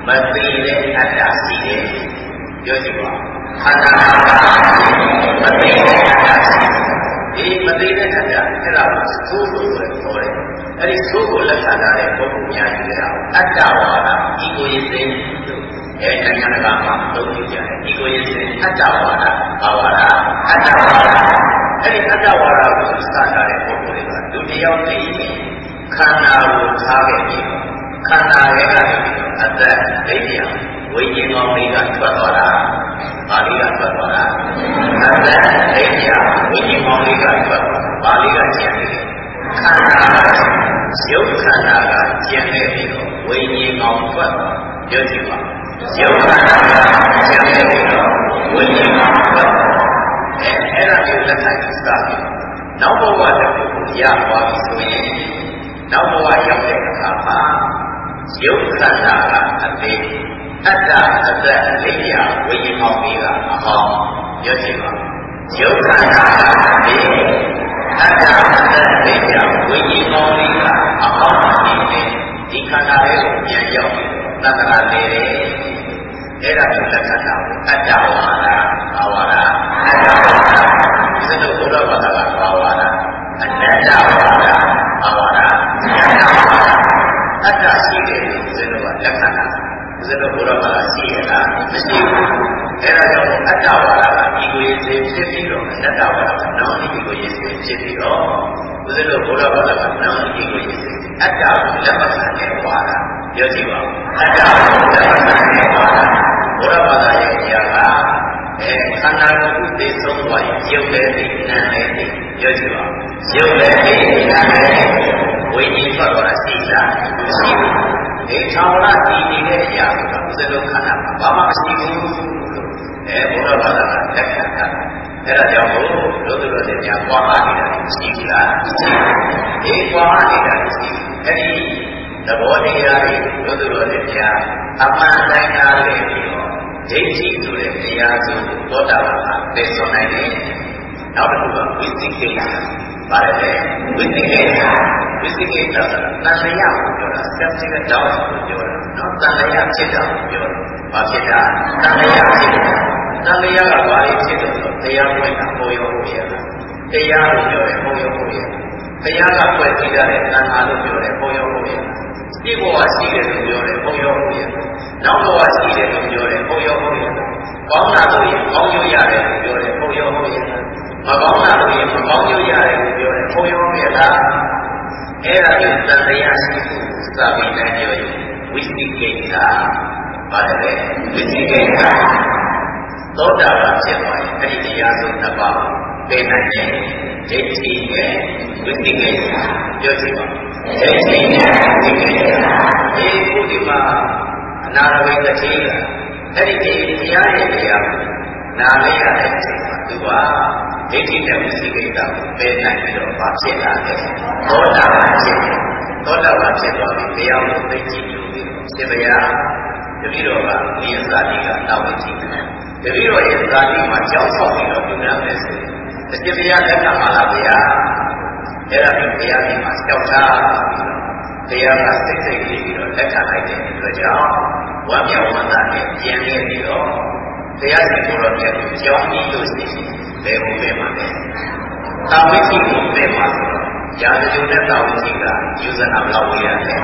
မသိတဲ့အတ္တရှိတယ်ပြောကြည့်ပါခန္ဓာမသိတဲ့အတ္တရှိဒီမသိတဲ့အတ္တအဲ့ဒါကိုသိုးလို့ခေါ်တယ်အဲ့ဒီသိုးကိုလက်ခံထားတဲ့ပုဂ္ဂိုလ်များကြီးလည်းအတ္တဝါဒဒီကိုရည်သိနိုင်ငံတကာမှာသုံးကြတယ်ဒီကိုရည်သိအတ္တဝါဒဘာဝါဒအတ္တဝါဒအဲ့ဒီအတ္တဝါဒကိုစထားတဲ့ပုဂ္ဂိုလ်တွေကလူတစ်ယောက်သိရင်ခန္ဓာကိုထားခဲ့ပြီးခန္ဓာရဲ့အတ္တဒိဋ္ဌိဝိညာဉ်ကောင်းလေးကထွက်သွားတာပါဠိကထွက်သွားတာအတ္တဒိဋ္ဌိဝိညာဉ်ကောင်းလေးကထွက်သွားပါဠိကကျန်နေတယ်ခန္ဓာရုပ်ခန္ဓာကကျန်နေပြီးတော့ဝိညာဉ်ကောင်းထွက်ပြောကြည့်ပါရုပ်ခန္ဓာကကျန်နေပြီးတော့ဝိညာဉ်ကောင်းထွက်အဲ့ဒါမျိုးလက်ခံစတာနောက်ဘဝတစ်ခုကိုရသွားပြီဆိုရင်နောက်ဘဝရောက်တဲ့အခါမှာရုပ်ခန္ဓာကအသေးအတ္တအတ္တလေးရာဝိညာဉ်ကောင်းလေးကအဟောင်းပြောကြည့်ပါရုပ်ခန္ဓာကအသေးအတ္တအတ္တလေးရာဝိညာဉ်ကောင်းလေးကအဟောင်းဖြစ်နေဒီခန္ဓာလေးကိုပြန်ရောက်သတ္တရာလေးတယ်အဲ့ဒါကိုလက်ခံတာအတ္တဝါဒဘာဝါဒအတ္တဝါဒဒီလိုဘုရားဘာသာကဘာဝါဒအနတ္တဝါဒဘာဝါဒအတ္တရှိတယ်ဒီလိုကလက်ခံတာဒီလိုဘုရားဘာသာရှိရလားမရှိဘူးအဲ့ဒါကြောင့်အတ္တဝါဒကဒီကိုရေးစေဖြစ်ပြီးတော့အနတ္တဝါဒကနောင်ဒီကိုရေးစေဖြစ်ပြီးတော့ဒီလိုဘုရားဘာသာကနောင်ဒီကိုရေးစေအတ္တကိုလက်မခံတဲ့ဝါဒပြောကြည့်ပါဦးအတ္တကိုလက်မခံတဲ့ဝါဒဘုရားဘာသာရဲ့အရာကခန္ဓာကိုယ်သိဆုံးသွားရင်ရုပ်လည်းသိနာမ်လည်းသိပြောကြည့်ပါရုပ်လည်းသိနာမ်လည်းဝိညာဉ်ထွက်သွားတာရှိလားမရှိဘူးဒီသာဝရတည်နေတဲ့အရာကဥစ္စလောခန္ဓာမှာဘာမှမရှိဘူးဘုရားဘာသာကလက်ခံတာအဲ့ဒါကြောင့်ဘုရားတို့တွေညာပွားအားနေတာရှိဘူးလားမရှိဘူးဒီပွားအားနေတာရှိဘူးအဲ့ဒီသဘောတရားတွေတို့တွေညာအမှန်တိုင်းနားလည်ပြီးတော့ဒိဋ္ဌိဆိုတဲ့တရားစုသောတာပန်မှာသိဆုံးနိုင်တယ်။နောက်တစ်ခုကဝိသိကိစ္စပါတယ်ဝိသိကိစ္စဆိုတာတန်လျာကိုပြောတာစက်စစ်တောင်းကိုပြောတာနော်တန်လျာဖြစ်တာကိုပြောတာဘာဖြစ်တာတန်လျာဖြစ်တာတန်လျာကဘာလို့ဖြစ်တယ်ဆိုတရားဝင်တာဟောရောဟောရတရားကိုပြောတယ်ဟောရောဟောရတရားကဖွဲ့စည်းရတဲ့သံဃာလို့ပြောတယ်ဟောရောဟောရဒီဘဝရှိတယ်လို့ပြောတယ်ဟောရောဟောရနောက်ဘဝရှိတယ်လို့ပြောတယ်ဟောရောဟောရကောင်းတာလို့ရင်ကောင်းကျိုးရတယ်လို့ပြောတယ်ဟောရောဟောရမကောင်းတာလို့ရင်မကောင်းကျိုးရတယ်လို့ပြောတယ်ဟောရောဟောရလားအဲ့ဒါကိုသံတရားရှိဖို့စာပေတိုင်းပြောရင်ဝိသိကိစ္စပါတယ်ဝိသိကိစ္စသောတာပန်ဖြစ်သွားရင်အဲ့ဒီတရားစုနှစ်ပါးသိနိုင်တယ်ဒိဋ္ဌိနဲ့ဝိသိကိစ္စပြောစီပါဒိဋ္ဌိနဲ့ဝိသိကိစ္စဒီခုဒီမှာအနာရဝိတ္တိကအဲ့ဒီတရားရဲ့တရားနားလိုက်ရတဲ့အချိန်မှာသူကဒိဋ္ဌိနဲ့ဝိသိကိစ္စကိုသိနိုင်ပြီးတော့ဘာဖြစ်လာလဲသောတာပန်ဖြစ်တယ်သောတာပန်ဖြစ်သွားပြီတရားကိုသိကြည့်လို့ရှင်ဘုရားတပည့်တော်ကဒီဇာတိကတောင်းကြည့်တယ်တပည့်တော်ရဲ့ဇာတိမှာကြောက်ဆောက်ပြီးတော့ပြုနာမယ်ဆိုရင်တပည့်ဘုရားလက်ခံပါလားဗျာအဲ့ဒါကိုဘုရားဒီမှာကြောက်ထားပြီးတော့တရားကစိတ်စိတ်လေးပြီးတော့လက်ခံလိုက်တဲ့အတွက်ကြောင့်ဝမ်းမြောက်ဝမ်းသာနဲ့ကျန်နေပြီးတော့တရားရှင်ကိုယ်တော်မြတ်ကိုကြောင်းပြီးလို့ရှိရင်ဘယ်လိုပဲမှာလဲတာဝိသိကိုပဲမှာရာဇဂုနဲ့တာဝိသိကယူဇနာလောက်ဝေးရတယ်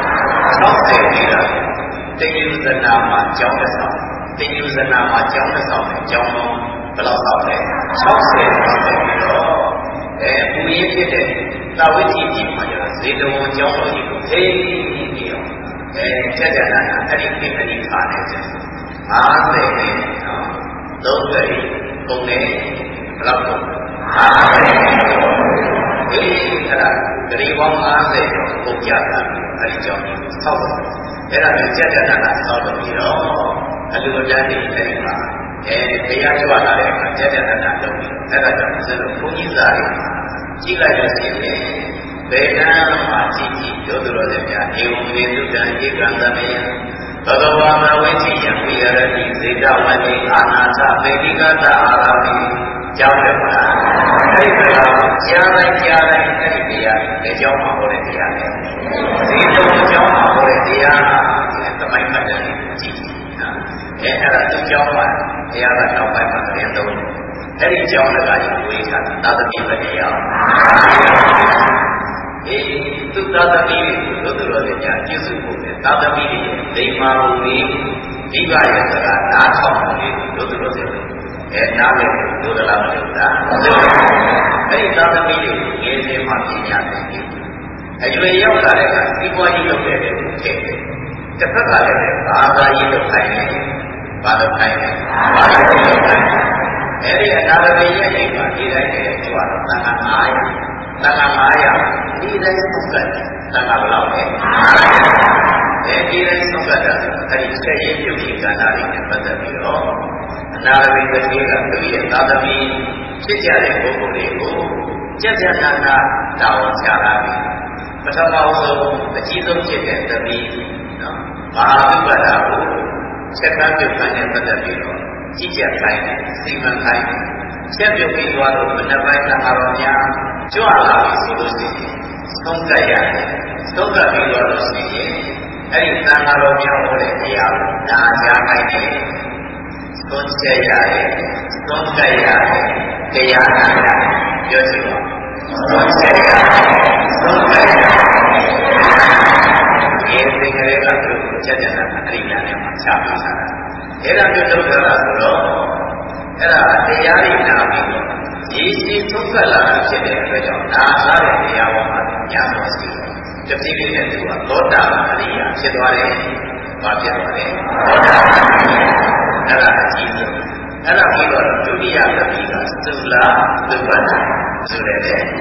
60ပြီးတော့တယူဇနာမှာကြောင်းတစ်ဆောင်တယူဇနာမှာကြောင်းတစ်ဆောင်နဲ့ကြောင်းဘယ်လောက်ဆောင်လဲ60ပြီးတော့ပူရင်းဖြစ်တဲ့တာဝိသိကြီးမှာကျတော့ဇေတဝန်ကြောင်းတော်ကြီးကိုသိပြီးတော့ချက်ချက်နာအဲ့ဒီကိစ္စကြီးခါနေတယ်50နဲ့နော်30ကုန်နေဘယ်လောက်ကုန်50ဒီအဲ့ဒါဂရီပေါင်း50ကျော်ကုန်ကြတာအဲ့ဒီကြောင့်ဆောက်တော့အဲ့ဒါကိုချက်ချက်နာဆောက်လို့ပြီးတော့အလူအတန်းတွေအဲ့ဒီမှာတရားကြွလာတဲ့အခါချက်ချက်နာလုပ်ပြီးအဲ့ဒါကြောင့်စလို့ဘုန်းကြီးသားတွေကြည့်လိုက်လို့ရှိရင်ဘယ်နာမှာကြည့်ကြည့်ပြောတော်တယ်ဗျာဧဝံမေတုတံဧကံသမေယဘဂဝါမဝိသိယံဝိရတိစေတဝတိအာနာသပေတိကတအာရမိကြောင်းတယ်မလားအဲ့ဒီကကြားတိုင်းအဲ့ဒီတရားလေကြောင်းမှာဟောတဲ့တရားလေဒီလိုကြောင်းမှာဟောတဲ့တရားသမိုင်းမှတ်တယ်ကြည့်အဲ့ဒါသူ့ကြောင်းမှာဘုရားကနောက်ပိုင်းမှာတရင်သုံးအဲ့ဒီကြောင်းကကြီးဝေးထားသာသမီပဲတရားသူသာသမီတို့တို့လည်းညာကျေစုဖို့သာသမီတွေဒိမာဘုံကြီးမိဘရဲ့စကားနားထောင်လို့တို့တို့လည်းနားလည်းတို့လားမလို့လားအဲ့ဒီသာသမီတွေငယ်စဉ်မှာပညာသင်ပြီးအရွယ်ရောက်လာတဲ့အခါဒီပွားကြီးလုပ်တဲ့တဲ့တစ်ဖက်ကလည်းဘာသာရေးလုပ်ခိုင်းတယ်ဘာလုပ်ခိုင်းတယ်ဘာလုပ်ခိုင်းတယ်အဲ့ဒီအနာရမေရဲ့အိမ်မှာဒီတိုင်းနဲ့ကျွာတော့သံဃာ900သံဃာ900ဒီတိုင်းဆုံးကတ်သံဃာဘယ်လောက်လဲဒီတိုင်းဆုံးကတ်တာအဲ့ဒီဆက်ရေးပြုပြီးကဏ္ဍလေးနဲ့ပတ်သက်ပြီးတော့အနာရမေတစ်ကြီးကသူ့ရဲ့သာသမီဖြစ်ကြတဲ့ပုဂ္ဂိုလ်တွေကိုကြက်ကြက်နာနာတာဝန်ချလာပြီးပထမဆုံးအကြီးဆုံးဖြစ်တဲ့သမီးနော်မဟာဝိပဿနာကိုစက္ကန့်ပြုတ်ခိုင်းတဲ့ပတ်သက်ပြီးတော့ကြည့်ကြခိုင်းတယ်စီမံခိုင်းတယ်ချက်ပြုတ်ပြီးသွားလို့မနက်ပိုင်းသံဃာတော်များကြွလာပြီဆိုလို့ရှိရင်သုံးကပ်ရတယ်သုံးကပ်ပြီးတော့လို့ရှိရင်အဲ့ဒီသံဃာတော်များဟောတဲ့တရားကိုနားကြားခိုင်းတယ်သုံးချက်ရတယ်သုံးကပ်ရတယ်တရားနာရတယ်ပြောကြည့်ပါသုံးချက်ရတယ်သုံးကပ်ရတယ်ဒီသင်္ကလေးကသူချက်ချက်နာအရိယာနဲ့မှချပြီးထားတာအဲ့ဒါမျိုးလုပ်ကြတာဆိုတော့အဲ့ဒါတရားတွေနာပြီးတော့ဒီစီထုတ်ကလာဖြစ်တဲ့အတွက်ကြောင့်နာစားတဲ့တရားပေါ်မှာညာတော်ရှိတယ်။တတိယနဲ့သူကသောတာပန်အရိယာဖြစ်သွားတယ်။ဘာဖြစ်သွားလဲ။သောတာပန်အဲ့ဒါအကြီးဆုံး။အဲ့ဒါပြီးတော့ဒုတိယတတိကသုလာသုပ္ပန္နဆိုတဲ့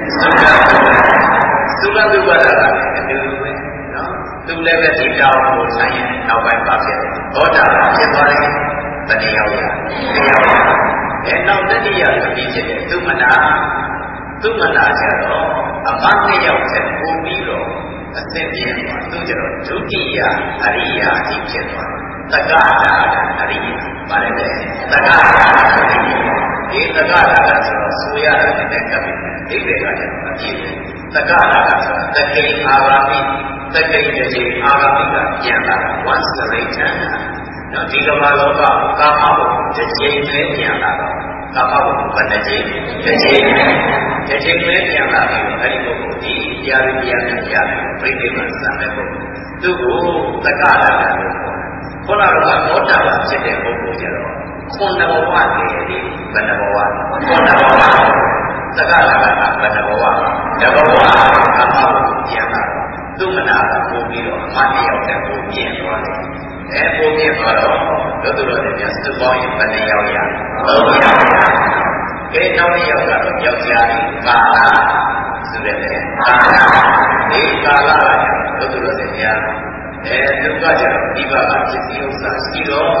သုလာသုပ္ပန္နကအတူတူပဲနော်။သူလည်းပဲဒီတောင်းကိုဆိုင်ရင်နောက်ပိုင်းပါဖြစ်တယ်။သောတာပန်ဖြစ်သွားတယ်။တဏှာရောက်ရ။တရားနောက်တတိယတတိဖြစ်တဲ့သုမနာကျတော့အမတ်နှစ်ယောက်ဆက်ပို့ပြီးတော့အသစ်ပြင်းသွားသူကျတော့ဒုတိယအရိယာအဖြစ်သွားသက္ကတာအရိယာပါတယ်လေသက္ကတာဒီသက္ကတာဆိုတော့ဆိုရတယ်နဲ့ကပ်ပြီးအိဗေကလည်းအပြည့်ပဲသက္ကတာဆိုတာသကိအာဂမိသကိတစ်ချိန်အာဂမိကပြန်လာ once a return နော်ဒီကမ္ဘာလောကကာမဘုံတစ်ချိန်နဲ့ပြန်လာတော့ကာမဘုံဘယ်နှချိန်တစ်ချိန်နဲ့ပြန်လာပြီးအဲ့ဒီပုဂ္ဂိုလ်ဒီတရားနဲ့ပြိဋိဘံစံတဲ့ပုဂ္ဂိုလ်သူ့ကိုသက္ကတာလို့ခေါ်တယ်ခေါင်းကတော့သောတာပန်ဖြစ်တဲ့ပုဂ္ဂိုလ်ကျတော့ခုနဘဝတည်းဒီဘယ်နှဘဝခုနဘဝသက္ကတာကဘယ်နှဘဝတဘဝကာမဘုံပြန်လာတော့သူမနာကပို့ပြီးတော့မတ်ရောက်တဲ့ကိုပြင်သွားတယ်ပုံပြသွားတော့တို့တို့လည်းပြန်စုပေါင်းရင်ဘယ်နှယောက်ရ3ယောက်ကဲနောက်တစ်ယောက်ကတော့ယောက်ျားကြီးကာလဆိုတဲ့ကာလဒီကာလကတို့တို့လည်းပြန်ဒုက္ခကျတော့ဒီဘကဖြစ်စီဥစ္စာရှိတော့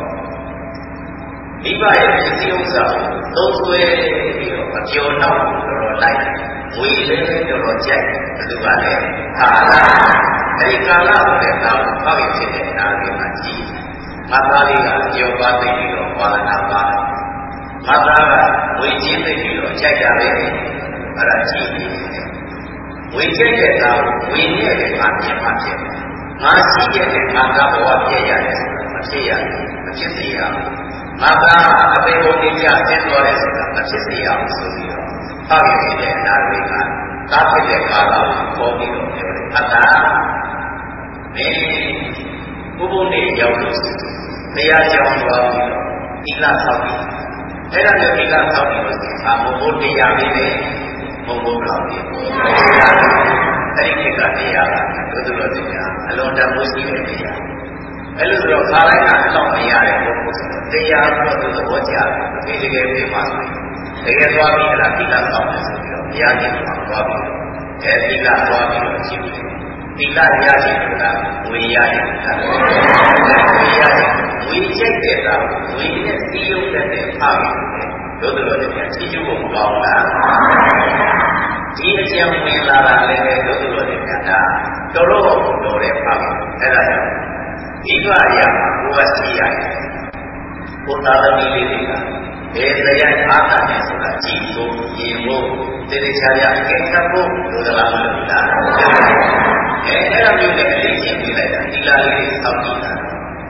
ဒီဘရဲ့ဖြစ်စီဥစ္စာသုံးဆွဲပြီးတော့အကျော်နောက်တော့လိုက်ဝေလည်းတော့ကြိုက်ဘယ်သူကလဲကာလအဲဒီကာလဆိုတဲ့ကာလဘာဖြစ်တဲ့နာရီမှာကြည့်ငါသားလေးကကြောပါသိပြီးတော့ဝါဒနာပါငါသားကဝေကြီးသိပြီးတော့ကြိုက်တာပဲအဲ့ဒါကြည့်နေတယ်ဝေကြိုက်တဲ့သားဝေနဲ့တဲ့ငါဖြစ်မှဖြစ်ငါရှိတဲ့ငါသားဘဝပြည့်ရတယ်ဆိုတာမဖြစ်ရမဖြစ်စေရငါသားအပေဘုံကြီးကျဆင်းသွားတယ်ဆိုတာမဖြစ်စေရဘူးဆိုပြီးတော့ဘာဖြစ်တဲ့နာရီကသားဖြစ်တဲ့ကာလကိုပေါ်ပြီးတော့ပြောတယ်အတားမင်းဘုဘုံနေရောက်လို့ဘုရားကြောင်းသွားပြီးတော့သီလဆောက်ပြီးအဲ့ဒါမျိုးသီလဆောက်ပြီးလို့အာဘုဘုတရားလေးနဲ့ဘုံဘုံလောက်ပြီးအဲ့ဒီကတရားကတို့တို့တရားအလွန်တန်ဖိုးရှိတဲ့တရားအဲ့လိုဆိုတော့ခါတိုင်းကတော့မရတဲ့ဘုံဘုံတရားတော့သူသဘောကျတယ်ဒီတကယ်ပြင်ပါဆိုတကယ်သွားပြီးအဲ့ဒါသီလဆောက်တယ်ဆိုပြီးတော့ဘုရားရှင်ကသွားပြီးအဲ့ဒီကသွားပြီးတော့ရှိတယ်သီလရရှိတာဝေရတယ်ဝေရတယ်ဝေကျိတ်တဲ့တာဝေနဲ့စီယုံတဲ့ဖာတို့တို့လည်းချီးကျူးဖို့မကောင်းလားဒီအကျံဝင်လာတာလည်းတို့တို့လည်းဒါတော်တော်တဲ့ဖာအဲ့ဒါကြောင့်ဒီကရမှာကိုယ်ကစီရတယ်ကိုသာသမီလေးတွေကဘယ်တရားအားတာလဲဆိုတာကြည့်ဖို့မြင်ဖို့တေချာရအကဲခတ်ဖို့လိုသလားမလိုလားအဲ့ဒါမျိုးနဲ့အလေးချင်းပြလိုက်တာသီလလေးတွေစောင့်ကြည့်တာ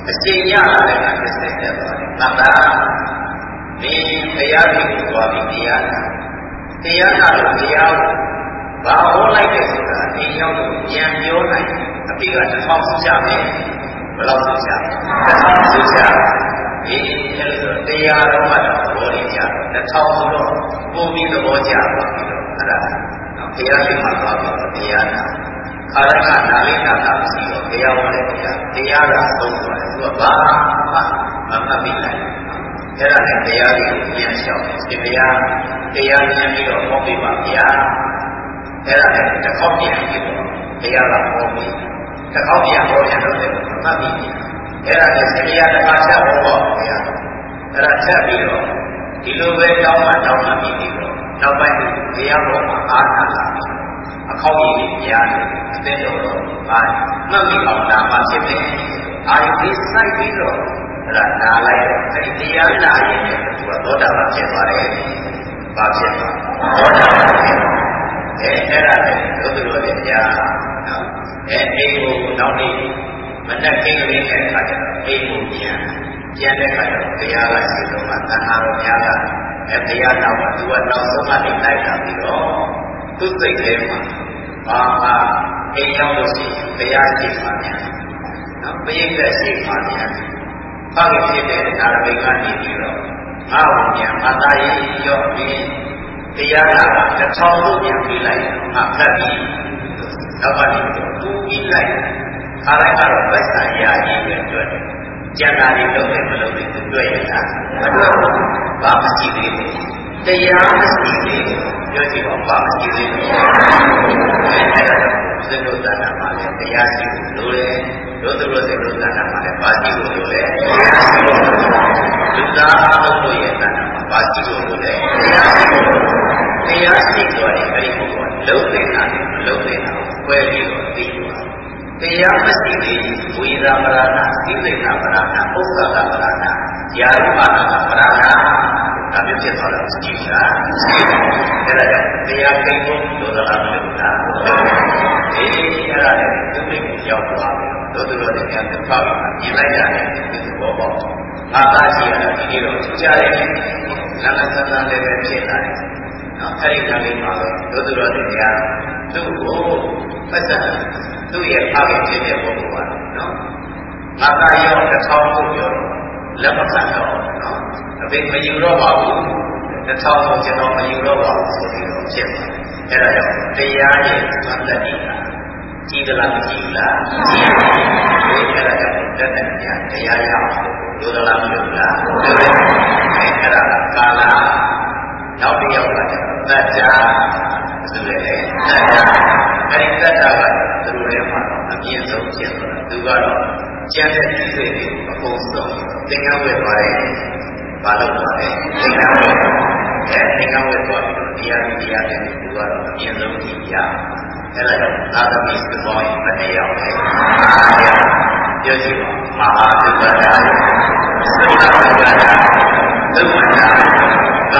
အရှင်ရလာတဲ့ကတစ်စိတ်တက်သွားတယ်။မှန်လား။ဒီတရားတွေကိုသွားပြီးတရားနာလို့တရားကိုဘာဟောလိုက်တဲ့ဆိုတာအိမ်ရောက်လို့ပြန်ပြောနိုင်အပိကတစ်ထောင်စုချမယ်ဘယ်လောက်စုချတစ်ထောင်စုချဒီအဲ့လိုတရားတော်မှတော့ဘောလေးကြတစ်ထောင်ဆိုတော့ပုံပြီးသဘောကျသွားပြီးတော့အဲ့ဒါတရားရှိမှသွားပြီးတော့တရားနာခါတိုင်းကနာလေးနာတာမရှိတော့တရားဟောတဲ့တရားကသုံးသွားတယ်သူကဘာမှမပြီးလိုက်အဲ့ဒါနဲ့တရားကိုပြန်လျှောက်တယ်ဒီတရားဉာဏ်ပြီးတော့ဟောပြပါဗျာအဲ့ဒါနဲ့တစ်ခေါက်ပြန်ပြီးတော့တရားကဟောပြီးတစ်ခေါက်ပြန်ဟောရတော့တယ်မှတ်ပြီးအဲ့ဒါနဲ့တရားတစ်ခါချက်ဟောပါဗျာအဲ့ဒါချက်ပြီးတော့ဒီလိုပဲတောင်းမှပြီးပြီးတော့နောက်ပိုင်းတရားဟောမှာအားနာလာပြီးအခေါက်ကြီးများတယ်အသိတော်တော့ဘာမှတ်ပြီးအောင်နာမှဖြစ်တယ်အာရုံဒီစိုက်ပြီးတော့အဲ့ဒါနာလိုက်တော့အဲ့ဒီတရားနာရင်လည်းသူကသောတာပန်ဖြစ်သွားတယ်။ဘာဖြစ်သွားသောတာပန်ဖြစ်အဲ့ဒါလည်းတို့တို့လည်းကြားနော်အိမ်ကိုနောက်နေ့မနဲ့ခင်းကလေးနဲ့ခါကျတော့အိမ်ကိုပြန်တဲ့ခါကျတော့တရားကရှိတော့မှသံဃာတော်များကတရားနောက်မှသူကနောက်ဆုံးမှနေလိုက်တာပြီးတော့သူ့စိတ်ထဲမှာဘာမှအိမ်ရောက်လို့ရှိရင်တရားရှိမှများနော်ပိဋကရှိမှများဘာဖြစ်တဲ့နာရမိတ်ကနေပြီးတော့ငါ့ကိုပြန်မသားရေးရော့ပြီးတရားကတစ်ထောင်လို့ပြန်ပြီးလိုက်ငါဖတ်ပြီးနောက်ကနေတော့သူပြီးလိုက်ခါတိုင်းကတော့ဗစ္ဆာရာကြီးပဲတွေ့တယ်ကျန်တာတွေလုံးဝမလုံးဘူးသူတွေ့ရတာမတွေ့ဘူးဘာမှရှိသေးတယ်တရားမရှိသေးပြောကြည့်ပါဘာမှရှိသေးဘူးအဲ့ဒါစင်လို့တဏ္ဍာမှာလည်းတရားရှိလို့လေတို့တို့စင်လို့တဏ္ဍာမှာလည်းပါရှိလို့လေတရားရှိလို့လူသားအလုံးတို့ရဲ့တဏ္ဍာမှာပါရှိလို့လေတရားရှိဆိုရင်အဲ့ဒီပုဂ္ဂိုလ်လုံးနေတာနဲ့မလုံးနေတာကိုခွဲပြီးတော့သိလို့တရားမရှိသေးဝိရာပရဏသိသိတာပရဏဥပ္ပဒါပရဏယာရုပါဒပရဏဒါမျိုးဖြစ်သွားလို့ရှိတာအဲ့ဒါကြောင့်တရားသိဖို့လိုသလားမလိုဘူးလားအေးအဲ့ဒါလည်းသူ့မိကိုရောက်သွားပြီတို့တို့လည်းပြန်တစ်ခေါက်ပြင်လိုက်ရတယ်ဒီဘောပေါ့ငါသားရှိရတာဒီနေ့တော့ကြားရတယ်နာနာသနာလည်းပဲဖြစ်လာတယ်နော်အဲ့ဒီကလေးမှာတို့တို့လည်းတရားသူ့ကိုပတ်သက်သူ့ရဲ့ဖခင်ဖြစ်တဲ့ပုဂ္ဂိုလ်ကနော်ငါသားရောတစ်ထောင်လို့ပြောတော့လက်မခံတော့နော်အဖေမယူတော့ပါဘူးတစ်ထောင်ကိုကျွန်တော်မယူတော့ပါဘူးဆိုပြီးတော့ဖြစ်တယ်အဲ့ဒါကြောင့်တရားရဲ့သတ်တတိကကြီးသလားမကြီးဘူးလားကြီးတယ်အဲ့ဒါကြောင့်တတ်တဲ့တရားရအောင်လို့သလားမလို့လားအဲ့ဒါကကာလနောက်တစ်ယောက်ကတတ္တာဆိုလေတတ္တာအဲ့ဒီတတ္တာကသူတို့ထဲမှာအပြည့်ဆုံးဖြစ်သွားတာသူကတော့ကျန်တဲ့စိတ်တွေအကုန်ဆုံးသင်္ကန်းဝယ်သွားတယ်ဘာလို့သွားလဲသင်္ကန်းဝယ်သင်္ကန်းဝယ်သွားပြီးတော့တရားနဲ့သူကတော့အပြည့်ဆုံးကြည့်ရအဲ့ဒါကြောင့်သာသမီသဘောရင်မတရားပဲပြောကြည့်ပါမဟာသုဒ္ဓတာသုဒ္ဓတာသုဒ္ဓတာကာ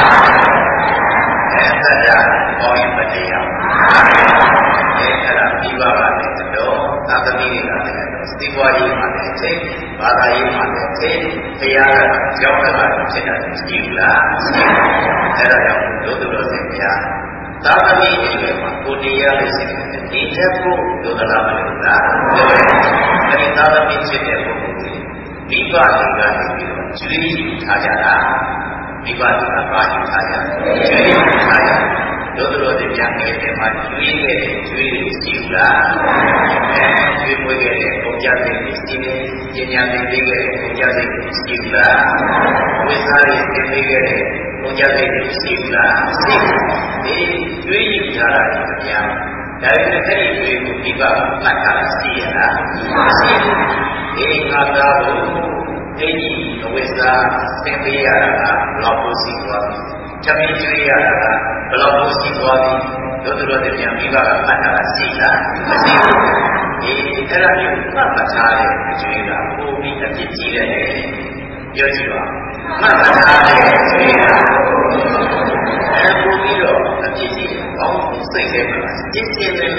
အဲ့ဒါဘောရင်မတရားအဲ့ဒါဒီပါကလည်းတော့သာသမီတွေကလည်းစီးပွားရေးမှာလည်းသိဘာသာရေးမှာလည်းသိတရားကကြောင်းတာဖြစ်တာရှိဘူးလားရှိအဲ့ဒါကြောင့်တို့တို့စင်ပြသာသမီတွေမှာကိုတရားလေးရှိတယ်ဒီချက်ကိုတို့သလားမလို့လားအဲ့ဒီသာသမီဖြစ်တဲ့ပုဂ္ဂိုလ်ကြီးမိဘတွေကနေပြီးတော့ကျွေးထားကြတာမိဘတွေကပါယူထားကြကျွေးထားကြတို့တို့တွေပြန်ငယ်တဲ့မှာကျွေးခဲ့တဲ့ကျွေးတွေရှိဘူးလားကျွေးမွေးခဲ့တဲ့ပုံကြစိတ်တွေရှိတယ်ပညာသင်ပေးခဲ့တဲ့ပုံကြစိတ်တွေရှိဘူးလားဝိသရီသင်ပေးခဲ့တဲ့ပုံကြစိတ်တွေရှိဘူးလားရှိတယ်ကျွေးယူကြတာတွေများဒါပေမဲ့အဲ့ဒီကျွေးကိုဒီကမှတ်တာရှိရလားမရှိဘူးဒီငါသားကိုအဲ့ဒီအဝိဇ္ဇာသင်ပေးရတာကဘလောက်ကိုရှိသွားပြီသမီးကျွေးရတာကဘလောက်ကိုရှိသွားပြီတို့တို့တွေပြန်ပြီးကမှတ်တာရှိလားမရှိဘူးဒီအဲ့ဒါမျိုးမှတ်မထားတဲ့အကျွေးကပိုပြီးအဖြစ်ကြီးတယ်ပြောကြည့်ပါမှတ်မထားတဲ့အကျွေးကပိုပြီးတော့အဖြစ်ကြီးတယ်ဘောင်းစိတ်ထဲမှာစစ်စစ်နဲ့ကျွေး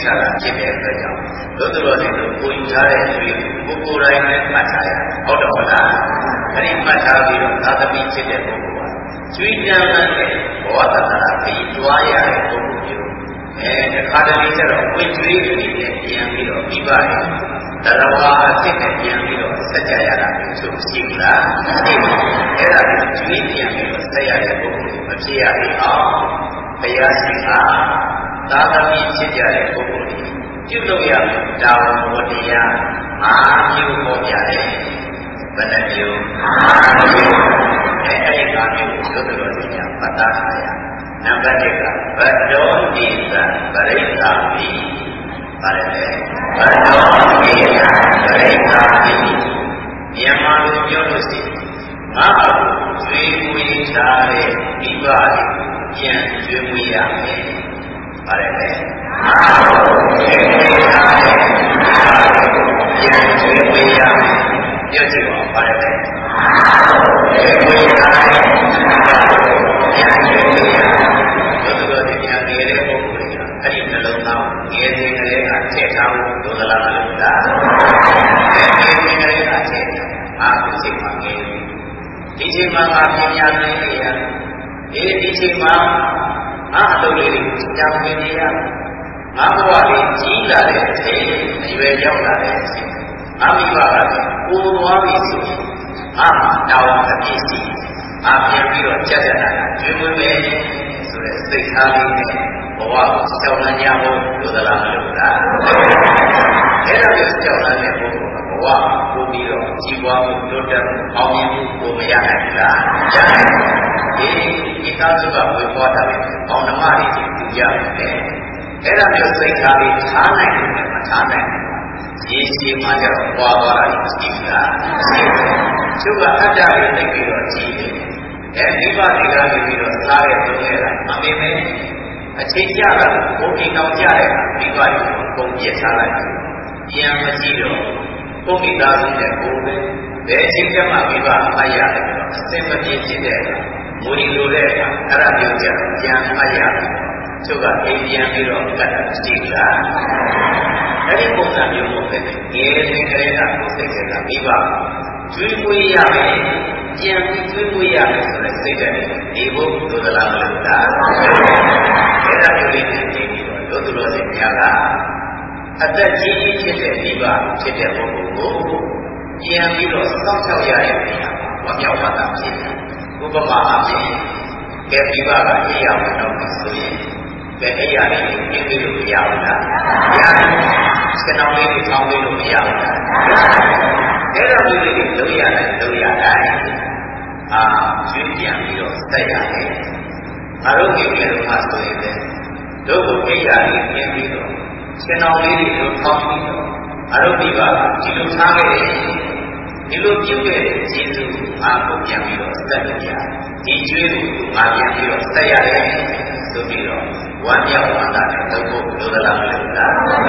ချတာဖြစ်တဲ့အတွက်ကြောင့်တို့တော်တွေကိုကိုယ်ထားတဲ့ကျွေးကိုကိုယ်တိုင်နဲ့မှတ်ထားရဟုတ်တော့မလားအဲ့ဒီမှတ်ထားပြီးတော့သာသမီဖြစ်တဲ့ပုဂ္ဂိုလ်ကကျွေးကြမ်းတဲ့ဘဝတတရာပြီးတွားရတဲ့ပုဂ္ဂိုလ်မျိုးတခါတလေကျတော့ဝင်ကျွေးအနေနဲ့ပြန်ပြီးတော့ပြီးပါတယ်တရဝါအစ်နဲ့ပြန်ပြီးတော့ဆက်ကြရတာမျိုးဆိုရှိဘူးလားရှိတယ်အဲ့ဒါကိုကျွေးပြန်ပြီးတော့ဆက်ရတဲ့ပုဂ္ဂိုလ်မဖြစ်ရသေးအောင်ဘုရားရှင်ကသာသမီဖြစ်ကြတဲ့ပုဂ္ဂိုလ်တွေပြုလုပ်ရမယ့်တာဝန်ဝတ္တရား၅မျိုးပေါ်ပြတယ်ဘယ်နှမျိုး၅မျိုးအဲ့ဒီ၅မျိုးကိုတို့တော်တို့ညာပတ်သားထားရနံပါတ်1ကဘဒ္ဒောတိသပရိစ္ဆာမိပါတယ်လေဘဒ္ဒောတိသပရိစ္ဆာမိမြန်မာလိုပြောလို့ရှိရင်ငါ့ကိုကျွေးမွေးထားတဲ့မိဘတွေပြန်ကျွေးမွေးရမယ်ပါတယ်လေငါ့ကိုကျွေးမွေးထားတဲ့မိဘတွေပြန်ကျွေးမွေးရမယ်ပြောကြည့်ပါပါတယ်လေကျွေးမွေးထားတဲ့မိဘတွေပြန်ကျွေးမွေးရမယ်အဲ့ဒီနှလုံးသားငယ်စဉ်ကလေးကထည့်ထားဖို့လိုသလားမလိုလားငယ်စဉ်ကလေးကထည့်အားကိုစိတ်မှာငယ်ဒီချိန်မှာငါပညာသင်နေရဒီချိန်မှာငါအလုပ်လေးတွေကြားပင်နေရငါဘဝလေးကြီးလာတဲ့အချိန်အရွယ်ရောက်လာတဲ့အချိန်ငါမိဘကလည်းကိုယ်သွားပြီဆိုရင်ငါတောင်းအပြည့်စီငါပြန်ပြီးတော့ကြက်ကြက်တာကျွေးမွေးမယ်ဆိုတဲ့စိတ်ထားလေးနဲ့ဘဝကိုကြောက်လန့်ကြဖို့လိုသလားမလိုလားအဲ့ဒါကိုကြောက်လန့်တဲ့ပုဂ္ဂိုလ်ကဘဝကိုပြီးတော့ကြီးပွားမှုတိုးတက်မှုအောင်မြင်မှုကိုမရနိုင်ဘူးလားရနိုင်ဒီသားစုကဝေပွားတာပဲပေါင်းဓမ္မတွေသူရမယ်အဲ့ဒါမျိုးစိတ်ထားလေးထားနိုင်တယ်မထားနိုင်ဘူးရေးစီမှကျတော့ပွားသွားတာရှိလားရှိတယ်သူကအတ္တကိုသိပြီးတော့ကြည့်တယ်မိဘတွေကနေပြီးတော့စားရသုံးရတာမမေ့မဲအချိန်ကြတာဘုံကြီးတောင်ကြတဲ့မိဘတွေပုံပြထားလိုက်ပြန်မကြည့်တော့ဘုံကြီးသားစုနဲ့ကိုယ်ပဲဘယ်အချိန်ကျမှမိဘအရတယ်အစင်မပြေဖြစ်တဲ့မူရီလိုတဲ့အခါအဲ့ဒါမျိုးကြပြန်အရတယ်သူကအိမ်ပြန်ပြီးတော့ကတ်တာရှိလားအဲ့ဒီပုံစံမျိုးမဟုတ်ပဲငယ်စဉ်ကလေးကကိုယ်စိတ်ကမိဘကျွေးမွေးရမယ်ပြန်ပြီးကျွေးမွေးရမယ်ဆိုတဲ့စိတ်ဓာတ်ဒီဘုလိုသလားမလို့လားအဲ့ဒါမျိုးလေးသိပြီးတော့တို့တော်စင်များကအသက်ကြီးကြီးဖြစ်တဲ့မိဘဖြစ်တဲ့ပုဂ္ဂိုလ်ကိုပြန်ပြီးတော့စောင့်ရှောက်ရတဲ့နေရာမှာဝမြောက်မှသာဖြစ်တယ်ဥပမာအဖြစ်ကဲမိဘကအိယာဝင်တော့ဆိုရင်ကဲအိယာလေးကိုပြင်ပြီးလို့မရဘူးလားရတယ်စနောင်းလေးကိုဆောင်းပြီးလို့မရဘူးလားအဲ့ဒါမျိုးလေးတွေလုပ်ရတယ်လုပ်ရတိုင်းကျွေးပြန်ပြီးတော့တက်ရတယ်ငါတို့ငယ်ငယ်တုန်းကဆိုရင်လည်းတို့ကိုအိယာလေးပြင်ပြီးတော့စနောင်းလေးတွေကိုဆောင်းပြီးတော့ငါတို့ဒီကဒီလိုထားခဲ့တယ်ဒီလိုပြုခဲ့တဲ့ကျေးဇူးငါကိုပြန်ပြီးတော့တက်လို့ရတယ်ဒီကျွေးကိုငါပြန်ပြီးတော့တက်ရတယ်ဆိုပြီးတော့ဝမ်းမြောက်ဝမ်းသာနဲ့လုပ်ဖို့လိုသလားမလိုလား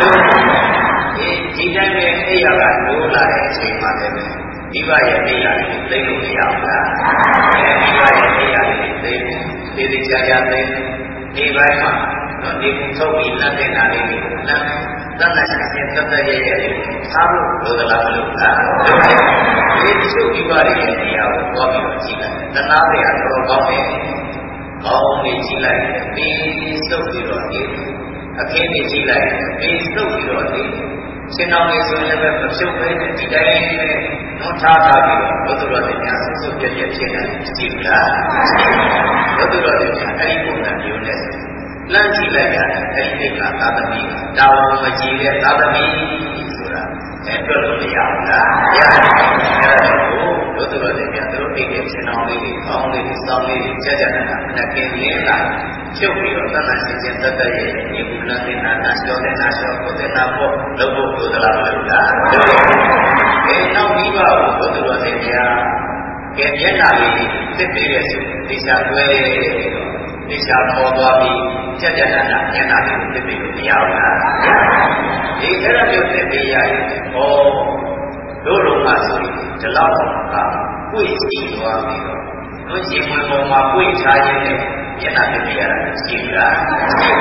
ဒီတိုင်းပဲအိယာကလိုးလာတဲ့အချိန်မှာလည်းမိဘရဲ့အိယာကိုသိလို့မရဘူးလားမိဘရဲ့အိယာကိုသိသေးချာချာသိဒီဘက်မှာတော့ဒီထုတ်ပြီးလက်တဲ့နာလေးကိုလက်သတ်နိုင်ခြင်းသတ်တဲ့ရဲ့ထားဖို့လိုသလားမလိုလားဒီချုပ်မိဘရဲ့အိယာကိုသွားပြီးတော့ကြည့်လိုက်တနာတွေကတော့ကောင်းတယ်ကောင်းနေကြည့်လိုက်ပြီးစုပ်ပြီးတော့ဒီအခင်းနေကြည့်လိုက်ပြီးစုပ်ပြီးတော့ဒီရှင်းအောင်လေဆိုရင်လည်းမဖြုတ်ပဲဒီတိုင်းနဲ့တော့ထားပြီးတော့ဘုသူတော်တွေများဆုစုပြည့်ပြည့်ဖြစ်တယ်ရှိဘူးလားဘုသူတော်တွေများအဲ့ဒီပုံစံမျိုးနဲ့လမ်းကြည့်လိုက်ရတယ်အဲ့ဒီကသာသမီတာဝန်မကြီးတဲ့သာသမီဆိုတာတွက်လို့မရဘူးလားရတယ်အဲ့ဒါကိုဘုသူတော်တွေများတို့အိတ်တဲ့ရှင်းအောင်လေးတွေကောင်းလေးတွေစောင်းလေးတွေကြကြတာနဲ့ကင်းလင်းလာချုပ်ပြီးတော့သတ်မှတ်ခြင်းချင်းတတ်တဲ့ရဲ့ဒီကုလသင်္နာနာရှောတဲ့နာရှောကိုတဲ့နာဖို့လုပ်ဖို့လိုသလားမလိုလားဒီနောက်မိဘကိုဘုသူတော်စင်များကဲမျက်နှာလေးတစ်ပြီးရဲ့ဆိုဒီချာတွဲပြီးတော့ဒီချာပေါ်သွားပြီးကြက်ကြက်နာနာမျက်နှာလေးတစ်ပြီးလို့မရဘူးလားဒီအဲ့ဒါမျိုးတစ်ပြီးရရင်ဟောတို့လုံးကဆိုရင်ဒီလောက်ကကိုယ်စီသွားပြီးတော့တို့ရှင်ဝင်ပေါ်မှာကိုယ်ထားခြင်းနဲ့မျက်နှာတစ်ပြီးရတာရှိလား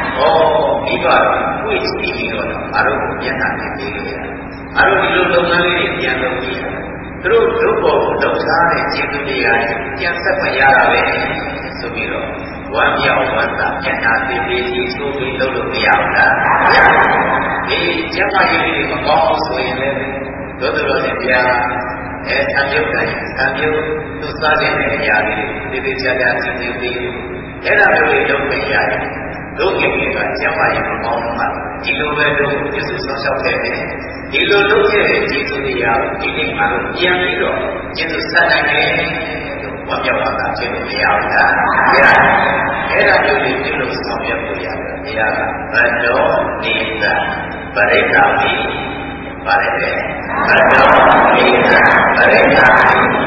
ဒီပါဝိစီပြီးတော့အရုပ်ကိုပြန်လာနေသေးတယ်အရုပ်ဒီလိုလုပ်ငန်းလေးတွေပြန်လုပ်ပြီးသူတို့ဒုက္ခကိုလောက်ထားတဲ့ခြေသူတရားတွေပြန်ဆက်မရတာပဲဆိုပြီးတော့ဝမ်းမြောက်ဝမ်းသာပြန်လာသေးသေးကြီးသိုးပြီးလုပ်လို့မရဘူးလားဒီကျမကြီးတွေမကောင်းဆိုရင်လည်းတို့တို့နဲ့တရားသံယုတ်တိုင်းသံယုတ်သူစားတဲ့အရာလေးတွေသေချာချာသိသိပြီးအဲ့ဒါမျိုးတွေလုပ်ပေးရတယ်တို့ကိစ္စကကျမကြီးမကောင်းမှဒီလိုပဲတို့ကျေးဇူးဆောင်ရှောက်ခဲ့တယ်ဒီလိုလုပ်ခဲ့တဲ့ကျေးဇူးတရားဒီနေ့မှတော့ပြန်ပြီးတော့ကျေးဇူးဆက်နိုင်တယ်လို့ဝမ်းမြောက်ပါတာဖြစ်လို့မရဘူးလားရတယ်အဲ့ဒါမျိုးတွေပြုလို့ဆောင်ရွက်ဖို့ရတယ်တရားကဘတ်တော်နေတာပရိက္ခာမိပါတယ်လေဘတ်တော်နေတာပရိက္ခာ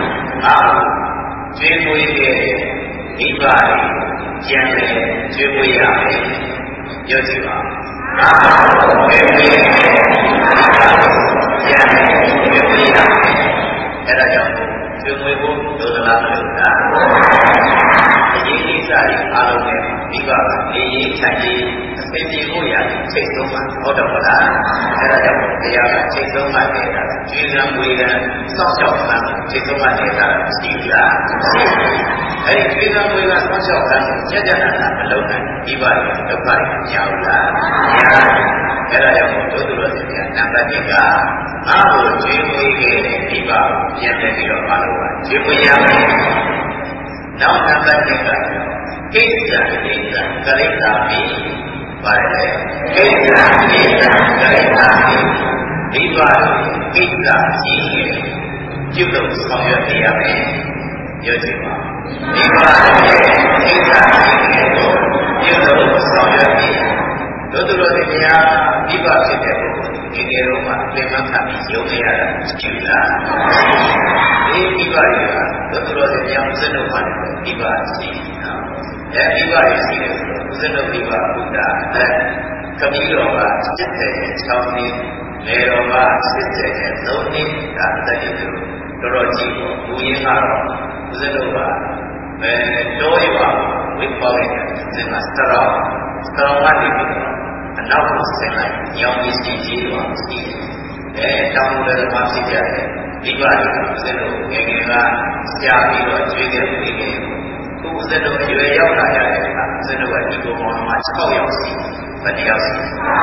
မိကျွေးမွေးတဲ့မိဘတွေကျန်တယ်ကျွေးမွေးရမယ်ပြောကြည့်ပါကျွေးမွေးတဲ့မိဘတွေကျန်တယ်ကျွေးမွေးရမယ်အဲ့ဒါကြောင့်ကျွေးမွေးဖို့ဒုသလားမလို့လားအရေးကြီးစားတွေအားလုံးနဲ့မိဘကနေရေးထိုင်ရေးအသိဉာဏ်ကိုရတယ်ချိန်ဆုံးမှာဟုတ်တော့မလားအဲ့ဒါကြောင့်တရားကချိန်ဆုံးမှနေတာကျွေးကံဝေကံစောင့်ရှောက်မှချိန်ဆုံးမှနေတာရှိလားရှိအဲ့ဒီကျွေးကံဝေကံစောင့်ရှောက်မှကြက်ကြက်နာမလုံးနိုင်မိဘတွေဒုက္ခတွေမကြောက်လားမရအဲ့ဒါကြောင့်တို့တို့ရဲ့နံပါတ်1ကအားကိုကျွေးမွေးခဲ့တဲ့မိဘကိုပြန်တက်ပြီးတော့မလုပ်ပါကျွေးမွေးရမယ်နောက်နံပါတ်2ကကိစ္စကိစ္စကရိတာမိပါတယ်ကိစ္စကိစ္စကရိတာမိဒီပါကိစ္စရှိရင်ပြုလုပ်ဆောင်ရွက်နေရမယ်ပြောကြည့်ပါဒီပါကိစ္စရှိရင်ပြုလုပ်ဆောင်ရွက်နေတို့တို့တွေများဒီပါဖြစ်တဲ့ပုဂ္ဂိုလ်ဒီနေတော့မှသင်္ကန်းခံပြီးရုံးနေရတာရှိလားဒီပါရတို့တို့တွေများစနုပ်ပါဒီပါရှိနော်ဒီပါရရှိတယ်စနုပ်ဒီပါဘုရားခမီးတော်က76နှစ်လေတော်က83နှစ်ဒါတတိသူတော်တော်ကြီးပေါ့ဘူရင်းကတော့စနုပ်ကတောရွာဝိပောက်ရဲ့စင်ကစတော်ကနေပြီးတော့အနောက်ကိုဆင်းလိုက်ညောင်ကြီးစီကြီးတော့ရှိတယ်တောင်းလည်းမှဖြစ်ကြတယ်ဒီပါရီကစနုပ်ငယ်ငယ်ကကြားပြီးတော့ကျွေးခဲ့ပြီးခဲ့ခုစနုပ်ရွယ်ရောက်လာကြတဲ့အခါစနုပ်ကဒီကိုမောင်မှ6ယောက်ရှိဘယ်နှယောက်ရှိ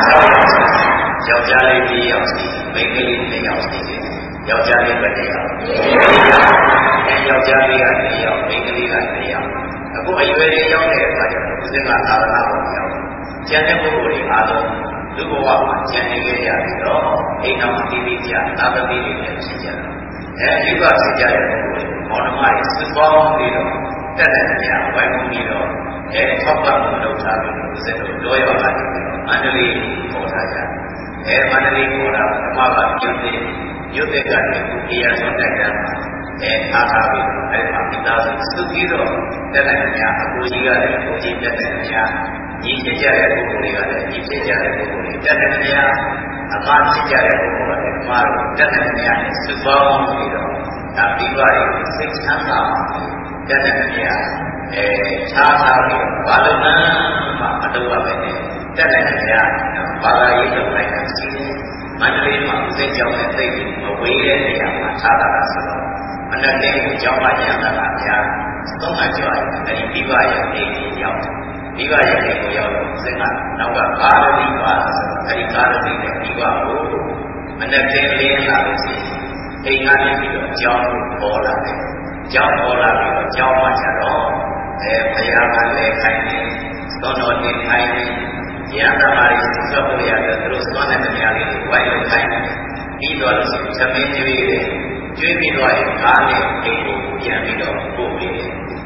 6ယောက်ယောက်ျားလေး2ယောက်ရှိမိန်းကလေး2ယောက်ရှိတယ်ယောက်ျားလေးပဲ2ယောက်ယောက်ျားလေးက2ယောက်မိန်းကလေးက2ယောက်အခုအရွယ်လေးရောက်တဲ့အခါကျတော့ဦးစင်ကသာသနာ့ဘောရောက်ကျန်တဲ့ပုဂ္ဂိုလ်တွေအားလုံးလူဘဝမှာကျန်နေခဲ့ကြပြီးတော့အိမ်တော်တိတိကျသာသမီတွေနဲ့ဖြစ်ကြတယ်ဒီပါဖြစ်ကြတဲ့ပုဂ္ဂိုလ်တွေမောင်နှမတွေစစ်ပေါင်းပြီးတော့တက်တဲ့နေရာဝိုင်းဝန်းပြီးတော့ထောက်ပံ့မှုလုပ်ထားပြီးဦးစင်တို့တော့ရောက်လာတယ်မန္တလေးပေါ်ထားကြမန္တလေးပေါ်တာဓမ္မကပြုတ်တဲ့ရုပ်သက်ကနေဒီရဆုံးတိုက်တာအားထားပြီးအဲ့မှာမိသားစုစုပြီးတော့တက်တဲ့နေရာအကိုကြီးကလည်းကိုကြီးတက်တဲ့နေရာညီဖြစ်ကြတဲ့ပုဂ္ဂိုလ်တွေကလည်းညီဖြစ်ကြတဲ့ပုဂ္ဂိုလ်တွေတက်တဲ့နေရာအမဖြစ်ကြတဲ့ပုဂ္ဂိုလ်တွေကအမတို့တက်တဲ့နေရာနဲ့စုပေါင်းပြီးတော့ဒါပြီးပါရင်စိတ်ချမ်းသာတက်တဲ့နေရာခြားခြားပြီးဘာလို့မှမလုပ်ရပဲနဲ့တက်တဲ့နေရာဘာသာရေးလုပ်လိုက်တာရှိတယ်မန္တလေးမှာစိတ်ကြောင့်နဲ့စိတ်မဝေးတဲ့နေရာမှာခြားတာဆိုတော့မနက်တိုင်းကိုကြောင်းမှရမ်းတာအများသုံးမှကြောက်တယ်အဲဒီပြီးပါရဲ့အိမ်ကိုရောက်ပြီးပါရဲ့အိမ်ကိုရောက်တော့စိတ်ကနောက်ကကာရတိပါဆိုတော့အဲဒီကာရတိနဲ့ပြီးပါကိုမနက်တိုင်းလေးလာလို့ရှိရင်အိမ်ကနေပြီးတော့ကြောင်းကိုပေါ်လာတယ်ကြောင်းပေါ်လာပြီးတော့ကြောင်းမှကျတော့ဘုရားကလည်းခိုင်းတယ်သောတော်တင်ခိုင်းတယ်ဉာဏ်သမားတွေစောက်လို့ရတယ်သူတို့စွမ်းတဲ့နေရာလေးကိုဝိုင်းလို့ခိုင်းတယ်ပြီးတော့လို့ရှိရင်သမင်းကျွေးတယ်ကျွေးပြီးတော့ကားနဲ့အိမ်ကိုပြန်ပြီးတော့ပို့ပြီး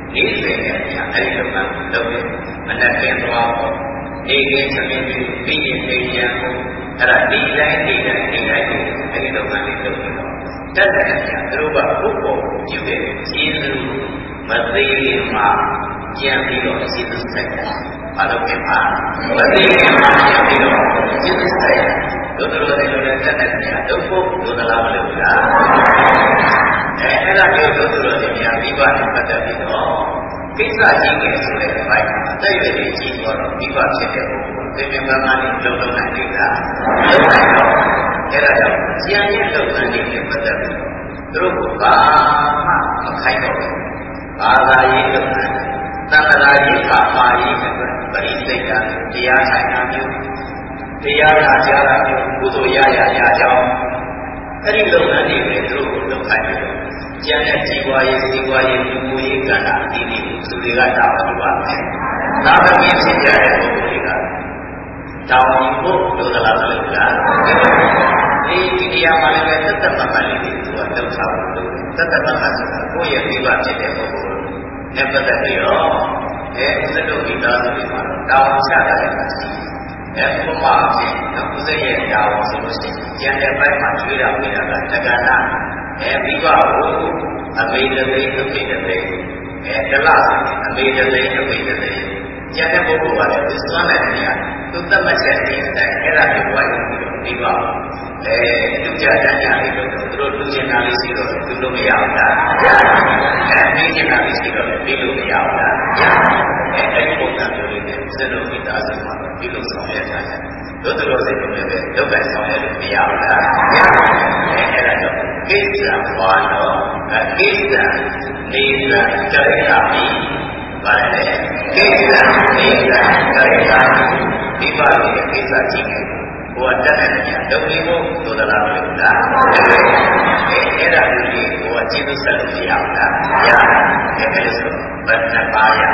40နဲ့အရာအဲ့ဒီလိုမှလုပ်တယ်မနက်ကင်းသွားပေါ့နေကင်းသမင်းကျွေးပြီးရင်အိမ်ပြန်ဖို့အဲ့ဒါဒီတိုင်းအဲ့ဒီလိုမှလေးလုပ်ပြီးတော့တက်တဲ့အရာသူတို့ကဘုဖို့ပြုတယ်ကျေးဇူးမသေးခင်မှာပြန်ပြီးတော့ကျေးဇူးဆက်တယ်ဘာလို့လဲမှာမသေးခင်မှာပြန်ပြီးတော့ကျေးဇူးဆက်တယ်တို့တို့တွေလည်းတက်တဲ့နေရာဒုက္ခဒုသလားမလို့လားအဲ့ဒါမျိုးတို့တို့တွေများပြီးပါနဲ့ပတ်သက်ပြီးတော့ကိစ္စကြီးငယ်ဆိုတဲ့အပိုင်းမှာအသက်အရွယ်ကြီးတော့မိဘဖြစ်တဲ့ပုဂ္ဂိုလ်သင်္ကေတမှန်နဲ့လုံနိုင်နေတာလုံနိုင်တော့အဲ့ဒါကြောင့်ကျန်ရဲ့လုံနိုင်တဲ့ပတ်သက်ပြီးသူတို့ကဘာမှမခိုင်းတော့ဘူးဘာသာရေးလုံနိုင်သံဃာရေးခါပါရေးအတွက်ပရိစိတ်တရားဆိုင်တာမျိုးတရားနာကြားတာမျိုးကုသိုလ်ရကြောင်းအဲ့ဒီလုံနိုင်တွေပဲသူတို့လုံခိုင်းတယ်ကျန်တဲ့ဇီဝရေးလူမှုရေးကဏ္ဍအသီးသီးကိုသူတွေကတာဝန်ယူပါမယ်။သာသမီဖြစ်ကြတဲ့ပုဂ္ဂိုလ်တွေကတောင်းယူဖို့လိုသလားမလိုလား။ဒီတရားမှလည်းပဲသက်သက်မှန်မှန်လေးတွေသူကလောက်ထားဖို့လိုတယ်။သက်သက်မှန်မှန်ဆိုတာကိုယ့်ရဲ့မိဘဖြစ်တဲ့ပုဂ္ဂိုလ်နဲ့ပတ်သက်ပြီးတော့စတုမိသားစုတွေမှာတောင်းချတာလည်းရှိတယ်။ဥပမာအဖြစ်ဦးစိတ်ရဲ့တာဝန်ဆိုလို့ရှိရင်ကျန်တဲ့ဘက်မှာကျွေးတာပေးတာကတက္ကနာမိဘကိုအမေတသိအဖေတသိတလားအမေတသိအဖေတသိကျန်တဲ့ပုဂ္ဂိုလ်ကလည်းသူစွမ်းတဲ့နေရာသူသတ်မှတ်ချက်တွေအဲ့ဒါကိုဝိုင်းပြီးတော့သူကြတန်းကြလေးလို့သူတို့လူကျင်တာလေးရှိတော့သူတို့မရဘူးလားပြီးကျင်တာလေးရှိတော့ပြီးလို့မရဘူးလားအဲ့ဒီပုံစံမျိုးလေးနဲ့စတဲ့မိသားစုမှာပြီးလို့ဆောင်ရွက်တာတို့တို့စိတ်တွေလည်းဒုက္ခဆောင်ရွက်လို့မရဘူးလားအဲ့ဒါကြောင့်ကိစ္စဘာလို့ကိစ္စနေတာကြရတာပြီးပါလေကိစ္စနေတာကြရတာဒီပါရဲ့ကိစ္စကြီးကိုဘုရားတက်တဲ့နေရာဒုက္ခကိုသို့သလားမလို့လားအဲ့ဒါကိုဘုရားကျေးဇူးဆက်လို့မရဘူးလားရတယ်အဲ့ဒါဆိုဘယ်နှပါရ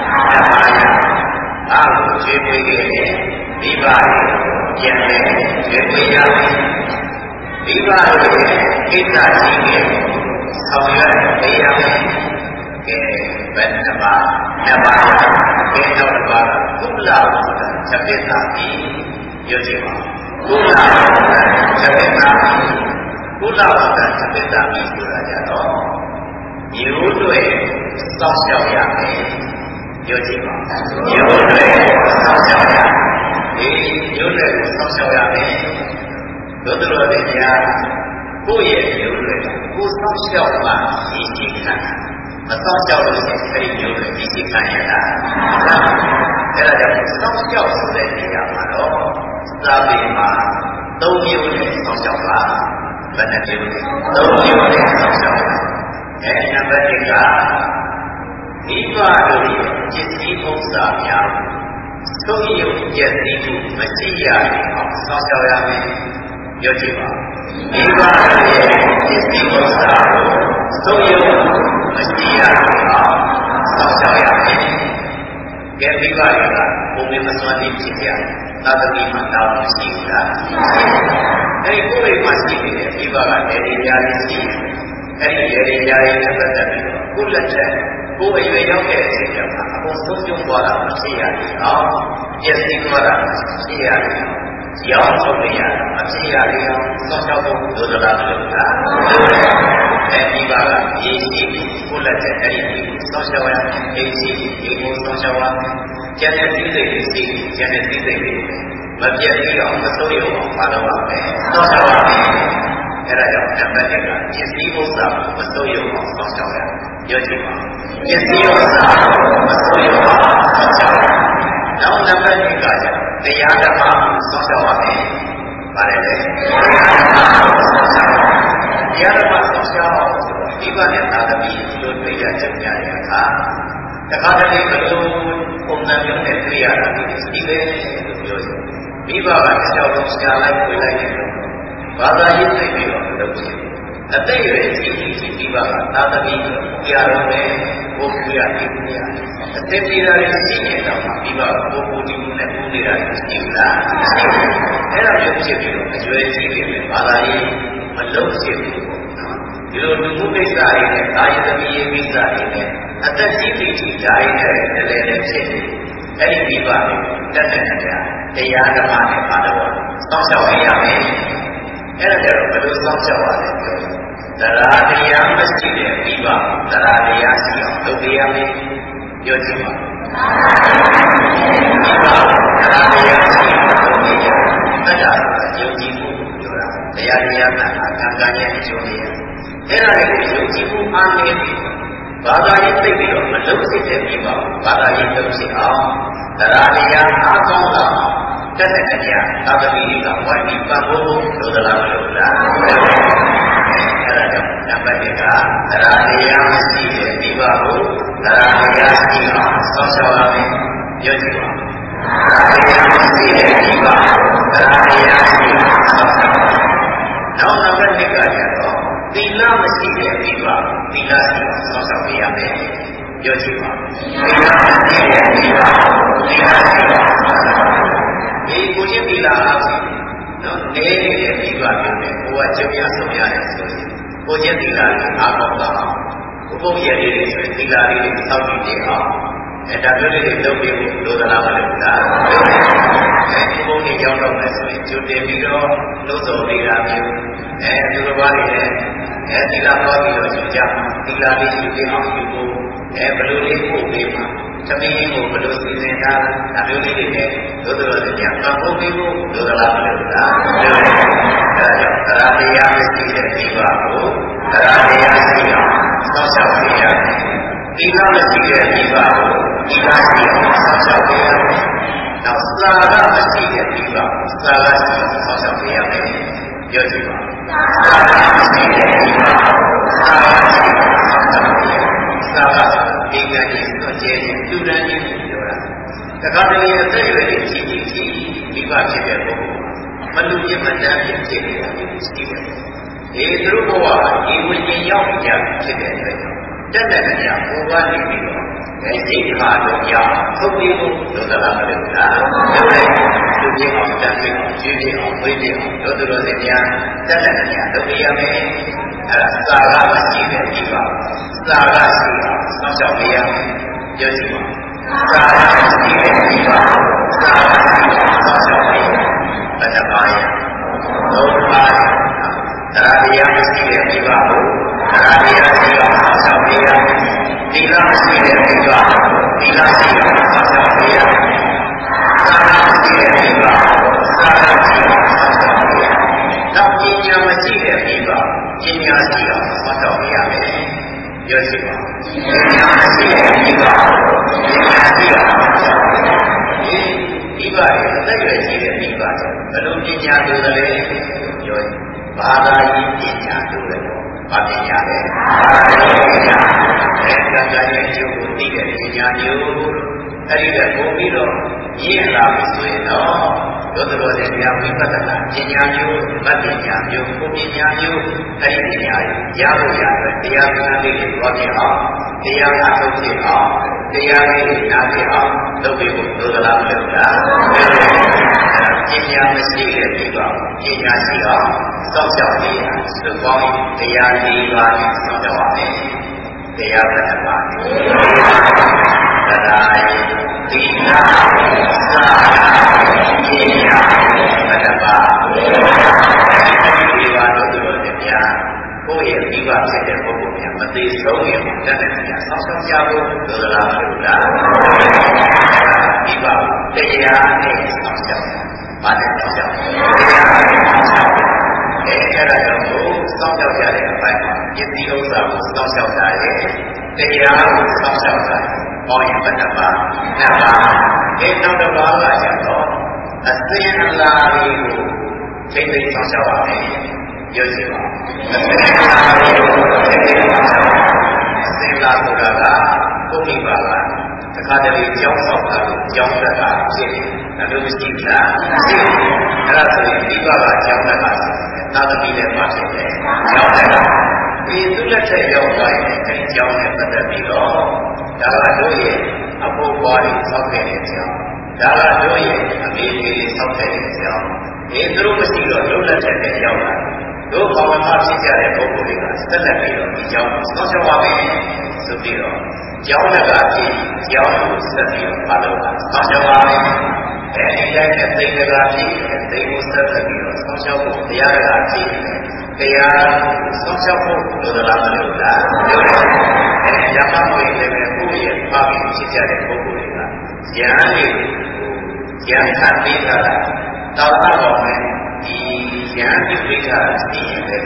အားကိုခြေပေးခဲ့တဲ့ဒီပါရဲ့ကျန်တဲ့ခြေပေးရမယ်ဒီပါရဲ့ကိစ္စကြီးကိုဆောင်ရွက်ပေးရမယ်ဘယ်နှပါကဲတော့တစ်ပါးကုလဝတ္တချက်ပိသာတိပြောကြည့်ပါကုလဝတ္တချက်ပိသာတိကုလဝတ္တချက်ပိသာတိဆိုတာကြတော့ရိုးတွေစောင့်ရှောက်ရမယ်ပြောကြည့်ပါရိုးတွေစောင့်ရှောက်ရဒီရိုးတွေကိုစောင့်ရှောက်ရမယ်တို့တို့တွေများကိုယ့်ရဲ့ရိုးတွေကိုစောင့်ရှောက်မှဒီခံမစောင့်ရှောက်လို့အဲဒီရိုးတွေဒီခံရတာအဲ့ဒါကြောင့်စောင့်ရှောက်ဆိုတဲ့နေရာမှာတော့သာပေမှာ၃မျိုးနဲ့စောင့်ရှောက်ပါဘယ်နှမျိုးလဲ၃မျိုးနဲ့စောင့်ရှောက်နံပါတ်1ကဒီပါတို့ရဲ့จิตစီဥစ္စာများသုံးရုပ်ကျက်စီမှုမရှိရအောင်စောင့်ရှောက်ရမယ်ပြောကြည့်ပါဒီပါတို့ရဲ့จิตစီဥစ္စာကိုသုံးရုပ်မရှိရအောင်စောင့်ရှောက်ရမယ်ကဲဒီပါတွေကဘုံမမစွမ်းနေဖြစ်ကြသာသမီမှာတောင်းမရှိဘူးလားအဲဒီကိုယ်ရဲ့မရှိနေတဲ့ဒီပါကဒေရီညာလေးရှိအဲ့ဒီရေရီညာရေးနဲ့ပတ်သက်ပြီးကိုယ်လက်ချက်ကိုယ်အရွယ်ရောက်တဲ့အချိန်ကျမှအကုန်ဆုံးကျုံသွားတာမရှိရဘူးအောင်ပြည့်စည်သွားတာမရှိရဘူးရောင်းထုတ်နေရတာမရှိရဘူးအောင်စောင့်ရှောက်ဖို့လိုသလားမလိုလားအဲဒီပါကဒီရှိကိုယ်လက်ချက်အဲ့ဒီစောင့်ရှောက်ရအိရှိဒီကိုစောင့်ရှောက်ရကျန်တဲ့သိစိတ်တွေရှိကျန်တဲ့သိစိတ်တွေမပြတ်ပြီးအောင်မစိုးရုံအောင်မလုပ်ရမယ်စောင့်ရှောက်ရမယ်အဲ့ဒါကြောင့်နံပါတ်1ကပစ္စည်းဥစ္စာကိုမစိုးရုံအောင်စောင့်ရှောက်ရပြောကြည့်ပါပစ္စည်းဥစ္စာကိုမစိုးရုံအောင်စောင့်ရှောက်ရနောက်နံပါတ်2ကတရားဓမ္မကိုစောင့်ရှောက်ရမယ်ဗါတယ်လေတရားဓမ္မစောင့်ရှောက်အောင်ဒီပါနဲ့သာသမီလို့တွေ့ရကြကြတဲ့အခါတခါတလေဘယ်လိုပုံစံမျိုးနဲ့တွေ့ရတာဒီပဲလို့ပြောရင်မိဘကတစ်ယောက်လုံးရှားလိုက်တွေ့လိုက်တယ်ဘာသာရေးသိပြီးတော့လုပ်ချင်အသိရည်ကြီးပြီးပါကသာသမီကြာတော့မယ်ဘုရားပြည့်ပြည့်အသိပြည်သားတွေရှိနေတော့ပြီးပါဘုရားဒီနဲ့ပူနေတာရှိလားအဲ့ဒါမျိုးဖြစ်ပြီးတော့အကျွဲကြီးနေတယ်ဘာသာရေးမလုပ်ချင်ဘူးဒီလိုလူမှုကိစ္စတွေနဲ့ကာယသမီးရေးကိစ္စတွေနဲ့အသက်ကြီးပြီးဓာရီနဲ့လည်းဖြစ်နေအဲ့ဒီပြီးပါတက်တဲ့တရားဓမ္မနဲ့ပါတော့စောင့်ရှောက်ရမယ်အဲ့ဒါကြတော့ဘယ်လိုစောင့်ရှောက်ရလဲပြောတရားတရားမရှိတဲ့ပြီးပါတရားတရားရှိအောင်လုပ်ရမယ်ပြောချင်ပါပြီးပါတရားတရားရှိအောင်လုပ်ရမယ်အဲ့ဒါယုံကြည်မှုပြောတာတရားတရားကခံခံရဲ့အကျိုးတွေအဲ့ဒါကိုယုံကြည်မှုအားနည်းပြီးဘဘာသာရေးသိပြီးတော့မလုပ်ဖြစ်တဲ့ပြီးပါဘာသာရေးလုပ်ဖြစ်အောင်တရားတရားအားကောင်းတာတက်တဲ့တရားသာသမီတွေကဝိုင်းပြီးပံ့ပိုးဖို့လိုသလားမလိုလားအဲ့ဒါကြောင့်နံပါတ်1ကတရားတရားမရှိတဲ့ပြီးပါကိုတရားတရားရှိအောင်ဆောင်းရှောက်ရမယ်ပြောကြည့်ပါတရားမရှိတဲ့ပြီးပါတရားတရားရှိအောင်ဆောင်းရှောက်နောက်နံပါတ်2ကကျတော့သီလမရှိတဲ့ပြီးပါသီလရှိအောင်ဆောင်းရှောက်ရမယ်ပြောကြည့်ပါသီလမရှိတဲ့ပြီးပါသီလရှိအောင်ဆောင်းရှောက်ဒီကိုချင်းသီလအားဖြင့်နော်နေနေတဲ့ပြီးပါမျိုးနဲ့ကိုယ်ကကျုပ်ရဆုံးရတယ်ဆိုရင်ကိုချင်းသီလကိုအားကောင်းတာဘုဘရဲ့လေးတွေဆိုရင်သီလလေးတွေစောင့်ကြည့်နေအောင်ဒါမျိုးလေးတွေလုပ်ပြီးလိုသလားမလိုလားအဲဒီဘုံကြီးကြောင်းတော့မယ်ဆိုရင်ကျုပ်တင်ပြီးတော့လို့ဆိုနေတာမျိုးသူတော်ဘာတွေလည်းသီလပေါ်ပြီးတော့ကျုပ်ကြသီလလေးယူပြီးအောင်ယူဖို့ဘယ်လိုလေးပို့ပေးမှာသမီးကိုဘယ်လိုစီစဉ်တာဒါမျိုးလေးတွေနဲ့တို့တော်တွေညာပတ်ဖို့ပြီးဖို့လိုသလားမလိုလားအဲဒါကြောင့်တရားမရှိတဲ့ဒီပါကိုတရားတရားရှိအောင်စောင့်ရှောက်နေရတယ်ဒီကမရှိတဲ့ဒီပါကိုဒီကရှိအောင်စောင့်ရှောက်နေရတယ်နောက်စာကမရှိတဲ့ဒီပါစာကရှိအောင်စောင့်ရှောက်နေရတယ်ပြောကြည့်ပါစာကမရှိတဲ့ဒီပါစာကရှိအောင်စောင့်ရှောက်နေရတယ်စာကဒီကနေ့တော့ကျဲတူတန်းကြီးပြောတာတခါတလေအသက်အရွယ်ကြီးကြီးကြီးမိဘဖြစ်တဲ့ပုဂ္ဂိုလ်မလူပြမတန်းဖြစ်နေတာရှိတယ်ဒီသူတို့ဘဝဒီဝိညာဉ်ရောက်ကြဖြစ်တဲ့အတွက်တက်တဲ့နေရာဘုရားနေပြီးတော့စိတ်ခါတော့ရထုတ်ပြီးလို့လိုသလားမလိုလားလူကြီးအောင်တန်းပြီးကြည့်ပြီးအောင်ဝိညာဉ်အောင်တို့တို့စညာတက်တဲ့နေရာလုပ်ရမယ်အဲဒါစာကမရှိတဲ့ဒီပါစာကရှိအောင်စောင့်ရှောက်ရမယ်ပြောကြည့်ပါစာကရှိတဲ့ဒီပါစာကရှိအောင်စောင့်ရှောက်ရမယ်ဘယ်နှပါးရ3ပါးတရားတရားမရှိတဲ့ဒီပါကိုတရားတရားရှိအောင်စောင့်ရှောက်ရမယ်ဒီလားမရှိတဲ့ဒီပါဒီလားရှိအောင်စောင့်ရှောက်ရမယ်စာကမရှိတဲ့ဒီပါစာကရှိအောင်စောင့်ရှောက်ရမယ်နောက်ပညာမရှိတဲ့ဒီပါပညာရှိအောင်စောင့်ရှောက်ရမယ်ပြောကြည့်ပါပညာမရှိတဲ့ဒီပါပညာရှိအောင်ဒီပါရဲ့အသက်ရွယ်ကြီးတဲ့ဒီပါဘယ်လိုပညာလိုသလဲပြောဘာသာရေးပညာလိုတယ်ဘာပညာလဲဘာသာရေးပညာကံကံရဲ့အကျိုးကိုသိတဲ့ပညာမျိုးအဲ့ဒီကပို့ပြီးတော့ရင့်လာပြီဆိုရင်တော့တို့တော်တဲ့ဉာဏ်ဝိပဿနာပညာမျိုးဗတ်ပညာမျိုးကိုပညာမျိုးအဲ့ဒီပညာရဖို့ရတယ်တရားစံလေးတွေပြောပြအောင်တရားအားထုတ်ဖြစ်အောင်တရားလေးတွေနားပြအောင်လုပ်ပြီးဖို့လိုသလားမလိုလားပညာမရှိတဲ့ဒီကပညာရှိအောင်စောင့်ရှောက်နေရသုကောင်းတရား၄ပါးနဲ့စောင့်ရှောက်ရမယ်တရားဘယ်နှပါးတရားတိနာသာပညာဘယ်နှပါးဒီပါတို့တို့တရားကိုယ့်ရဲ့ဒီပါဖြစ်တဲ့ပုဂ္ဂိုလ်များမသိဆုံးရင်တတ်တဲ့တရားစောင့်ရှောက်ကြဖို့လိုသလားမလိုလားဒီပါတရားနဲ့စောင့်ရှောက်ဘာနဲ့စောင့်ရှောက်တရားနဲ့စောင့်ရှောက်အဲ့ဒါကြောင့်စောင့်ရှောက်ကြတဲ့အပိုင်းမှာယတိဥစ္စာကိုစောင့်ရှောက်တာရဲ့တရားကိုစောင့်ရှောက်တာဟောရင်ဘယ်နှပါးနှစ်ပါးဒီနောက်တစ်ပါးကကျတော့အစင်အလာလေးကိုသိသိစောင့်ရှောက်ရမယ်ပြောကြည့်ပါအစင်အလာလေးကိုသိသိစောင့်ရှောက်အစင်လာဆိုတာကကိုမိပါကတခါတလေကြောင်းဆောက်တာကိုကြောင်းတက်ကဖြစ်တယ်ဒါလို့မရှိဘူးလားရှိတယ်အဲ့ဒါဆိုရင်ဒီဘကကြောင်းတက်ကသာသမီနဲ့ပါဖြစ်တယ်ကြောင်းတက်ကဒီသူ့လက်ထက်ရောက်သွားရင်အဲဒီကြောင်းနဲ့ပတ်သက်ပြီးတော့ဒါကတို့ရဲ့အဖို့ပွားတွေဆောက်ခဲ့တဲ့အကြောင်းဒါကတို့ရဲ့အမေလေးတွေဆောက်ခဲ့တဲ့အကြောင်းဒီသူတို့မရှိတော့တို့လက်ထက်နဲ့ရောက်လာတို့ဘာဝနာဖြစ်ကြတဲ့ပုဂ္ဂိုလ်တွေကဆက်လက်ပြီးတော့ဒီကြောင်းကိုဆောက်ရှောက်ပါမယ်ဆိုပြီးတော့ကျောင်းတကာဖြစ်ကျောင်းကိုဆက်ပြီးတော့ပါတော့ဆောင်းရှောက်ပါမယ်အဲဒီတိုင်းနဲ့သိက္ခာဖြစ်သိကိုဆက်ပြီးတော့ဆောင်းရှောက်ဖို့တရားတကာဖြစ်တရားဆောင်းရှောက်ဖို့လိုသလားမလိုလားလိုတယ်အဲဒီဓမ္မကိုလည်းပဲကိုယ့်ရဲ့ပါပြီးဖြစ်ကြတဲ့ပုဂ္ဂိုလ်တွေကဉာဏ်လေးဉာဏ်ခံပြီးတာတောင်းတာပါမယ်ဒီဉာဏ်ပြုပြီးတာသိရင်လည်း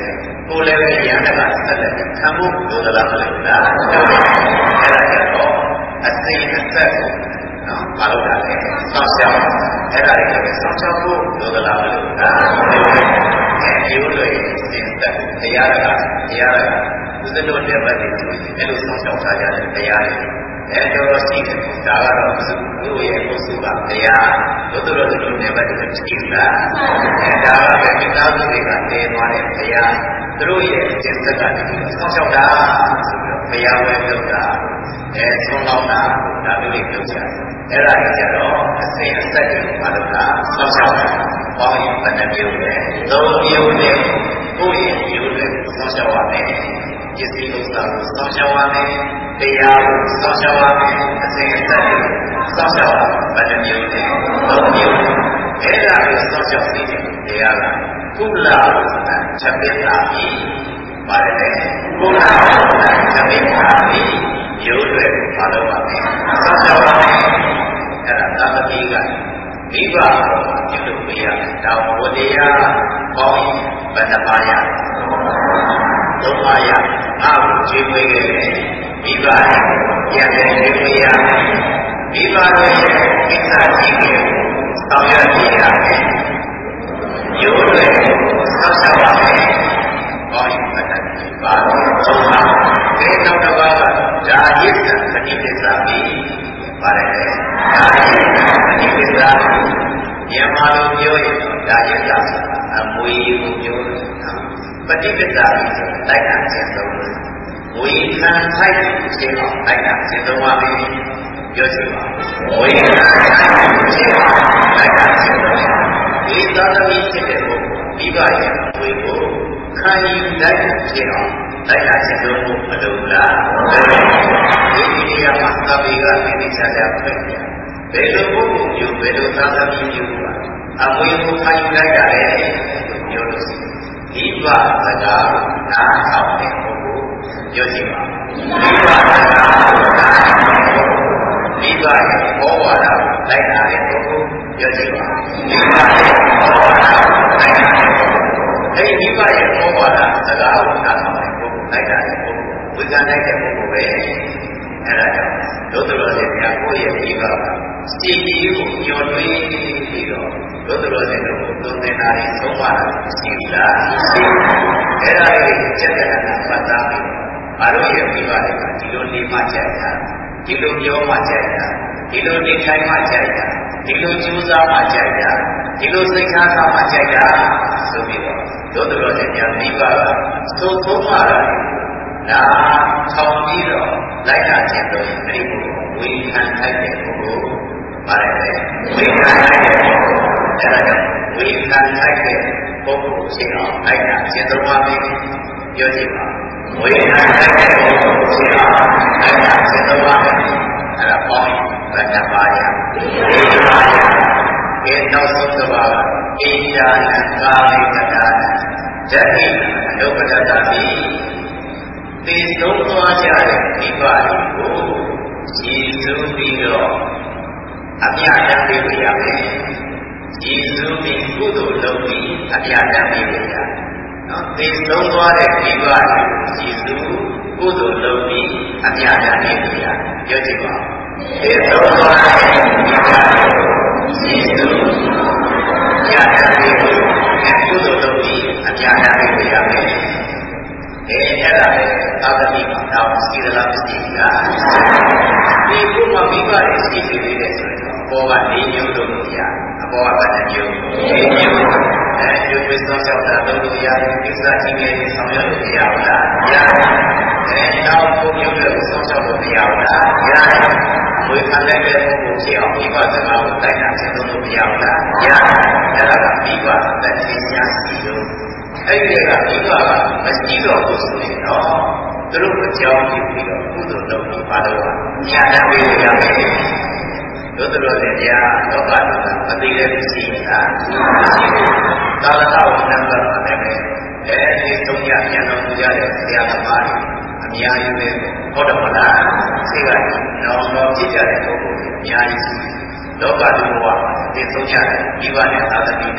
ကိုယ်လည်းပဲရန်တကဆက်လက်ခံဖို့လိုသလားမလို့လားအဲ့ဒါကြတော့အစိမ်အသက်ကိုနော်မလုပ်တာလေစောင့်ရှောက်အဲ့ဒါတွေလည်းစောင့်ရှောက်ဖို့လိုသလားမလို့လားရိုးလို့စင်သက်တရားကဦးဇင်းတို့လည်းပဲဒီအဲ့လိုစောင့်ရှောက်ထားကြတဲ့တရားတွေအဲ့တော့ရှိတယ်ဒါကတော့သူ့ရဲ့ကိုယ်စုကတရားတို့တို့လည်းပဲဒီရှိလားအဲ့ဒါကမိသားစုတွေကတည်သွားတဲ့တရားသူတို့ရဲ့စင်သက်ကနေစောင့်ရှောက်တာဆိုပြီးတော့ဘုရားဝဲလုပ်တာဆုံးလောင်းတာဒါမျိုးတွေလုပ်ကြတယ်အဲ့ဒါကြီးကြတော့အစိမ်အသက်တွေဘာလို့လဲစောင့်ရှောက်တာပေါင်းရင်ဘယ်နှမျိုးလဲ၃မျိုးနဲ့ကိုယ့်ရဲ့မျိုးတွေစောင့်ရှောက်ရမယ်ပစ္စည်းဥစ္စာကိုစောင့်ရှောက်ရမယ်တရားကိုစောင့်ရှောက်ရမယ်အစိမ်အသက်တွေစောင့်ရှောက်ရဘယ်နှမျိုးလဲ၃မျိုးအဲ့ဒါကိုစောင့်ရှောက်သိတဲ့တရားကကုလဆိုတာချက်ပြတာပြီးပါတယ်လေကုလဆိုတာချက်ပြတာပြီးရိုးတွေဘာလို့ပါလဲစောင့်ရှောက်ရမယ်အဲ့ဒါသာသမီကမိဘကိုပြုလုပ်ပေးရမယ်ဒါဝတရားပေါင်းဘယ်နှပါးရသုံးပါးရအားကိုခြေဝေးခဲ့တယ်မိဘရဲ့ပြန်ပြန်ခြေဝေးရမယ်မိဘရဲ့ကိစ္စကြီးကိုဆောင်ရွက်ကြည့်ရမယ်ရိုးတွေစောင့်ရှောက်ရမယ်ပေါင်းဘယ်နှပါးသုံးပါးဒီနောက်တစ်ပါးကဓာယိတပฏิပစ္စပြီးပါတယ်လေဓာယိတပฏิပစ္စမြန်မာလိုပြောရင်ဓာယိတဆိုတာအမွေကိုပြောတယ်ပฏิပစ္စပြီးဆိုတိုက်တာကျင့်သုံးတယ်ဝေခံဆိုင်ခြင်းအောင်တိုက်တာကျင့်သုံးပါမယ်ပြောချင်ပါဝေခံဆိုင်ခြင်းအောင်တိုက်တာကျင့်သုံးပါဒီသာသမီဖြစ်တဲ့ပုဂ္ဂိုလ်မိဘရဲ့ဝေကိုခံယူတိုက်ခြင်းအောင်တိုက်တာကျင့်သုံးဖို့မလိုလားဒီနေရာမှာသဗ္ဗေကသိချာချာဖြစ်တယ်ဘယ်လိုပုဂ္ဂိုလ်မျိုးဘယ်လိုသာသမီမျိုးကအမွေကိုခံယူလိုက်တာလေပြောလို့ရှိရင်ဒီဘစကားနားထောင်တဲ့ပုဂ္ဂိုလ်ပြောကြည့်ပါဒီဘစကားနားထောင်ဒီဘရဲ့ဘောဝါဒလိုက်တာတဲ့ပုဂ္ဂိုလ်ပြောကြည့်ပါဒီဘရဲ့ဘောဝါဒလိုက်တာတဲ့ပုဂ္ဂိုလ်အဲဒီဘရဲ့ဘောဝါဒစကားကိုနားထောင်တဲ့ပုဂ္ဂိုလ်လိုက်တာတဲ့ပုဂ္ဂိုလ်ဝိဇ္ဇာလိုက်တဲ့ပုဂ္ဂိုလ်ပဲအဲ့ဒါကြောင့်တို့တော်စင်များကိုယ့်ရဲ့ဒီဘစီတီကိုညှော်တွေးပြီးတော့တို့တော်စင်တို့သုံးနေတာတွေသုံးပါတာရှိလားရှိအဲ့ဒါလေးစက်တဲ့ကမှတ်သားပြီးဘာလို့ရဲ့ဒီဘတွေကဒီလိုနေမှကြိုက်တာဒီလိုပြောမှကြိုက်တာဒီလိုနေထိုင်မှကြိုက်တာဒီလိုကြိုးစားမှကြိုက်တာဒီလိုစိတ်ထားမှကြိုက်တာဆိုပြီးတော့တို့တော်စင်များဒီဘကသုံးမှတာဒါထောင်ပြီးတော့လိုက်တာခြင်းတော့အဲ့ဒီကိုဝေခံထိုက်တဲ့ပုဂ္ဂိုလ်ပါတယ်လေဝေခံထိုက်တဲ့ပုဂ္ဂိုလ်အဲ့ဒါကြောင့်ဝေခံထိုက်တဲ့ပုဂ္ဂိုလ်ဖြစ်အောင်လိုက်တာခြင်းတော့ပါမယ်ပြောကြည့်ပါဝေခံထိုက်တဲ့ပုဂ္ဂိုလ်ဖြစ်အောင်လိုက်တာခြင်းတော့ပါမယ်အဲ့ဒါပေါင်းဘယ်နှပါးရဒီပါးရဒီနောက်ဆုံးတစ်ပါးကဣန္ဒာနကာမိကတာဇတိအနုပဒတတိသေဆုံးသွားကြတဲ့ဒီပါးကိုရည်စူးပြီးတော့အပြတ်တမ်းပေးရမယ်ရည်စူးပြီးကုသိုလ်လုပ်ပြီးအပြတ်တမ်းပေးရနော်သေဆုံးသွားတဲ့ဒီပါးကိုရည်စူးကုသိုလ်လုပ်ပြီးအပြတ်တမ်းပေးရပြောကြည့်ပါသေဆုံးသွားတဲ့ဒီပါးကိုရည်စူးအပြတ်တမ်းပေးပြီးကုသိုလ်လုပ်ပြီးအပြတ်တမ်းပေးရမယ်အဲ့ဒါလေသာသမီမှာတော့စီရလာမရှိဘူးလားဒီခုမှမိဘတွေရှိနေသေးတယ်ဆိုရင်အပေါ်ကနေမျိုးလို့မရအပေါ်ကလည်းမျိုးဒီမျိုးဒီဝိသောကြောင့်တာလုပ်လို့ရတယ်ကိစ္စကြီးငယ်တွေဆောင်ရွက်လို့မရဘူးလားရတယ်နောက်ကိုမျိုးတွေဆောင်ရွက်လို့မရဘူးလားရတယ်ဝိခံတဲ့ပုဂ္ဂိုလ်ဖြစ်အောင်မိဘစကားကိုတိုက်တာဆက်လို့မရဘူးလားရတယ်အဲ့ဒါကမိဘသက်ရှင်ရစီလို့အဲ့ဒီကမိဘကမရှိတော့ဘူးဆိုရင်တော့သူတို့အကြောင်းပြုပြီးတော့ကုသိုလ်လုပ်ပြီးပါတော့ညာတတ်ပေးရမယ်တို့တို့လည်းတရားလောကတုန်းကမသိတဲ့မရှိတာမရှိဘူးသာလကဝိနံကတော့လည်းအဲဒီသုံးရပြန်တော်မူကြတဲ့ဆရာသမားတွေအများကြီးပဲဟုတ်တယ်မလားစိတ်ကတော့ဖြစ်ကြတဲ့ပုဂ္ဂိုလ်တွေအများကြီးလောကတုန်းကဒီသုံးရမိဘနဲ့သာသမီနဲ့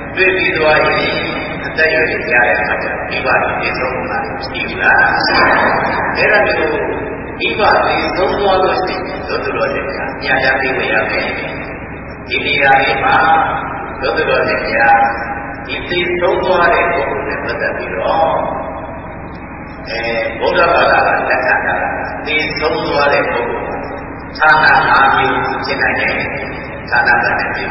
တွေ့ပြီးသွားရင်အသက်ရွယ်ကြရတဲ့အခါကျတော့မိဘတွေသိဆုံးမှာရှိဘူးလားအဲ့ဒါမျိုးမိဘသိဆုံးသွားလို့ရှိရင်တို့တော်တဲ့ကညာတတ်ပြီးဝရမယ်ဒီနေရာလေးမှာတို့တော်တဲ့ကဒီသိဆုံးသွားတဲ့ပုဂ္ဂိုလ်နဲ့ပတ်သက်ပြီးတော့ဘုရားဘာသာကလက်ခံတာသိဆုံးသွားတဲ့ပုဂ္ဂိုလ်ဌာန၅မျိုးဖြစ်နိုင်တယ်ဌာနကလည်းမျိုး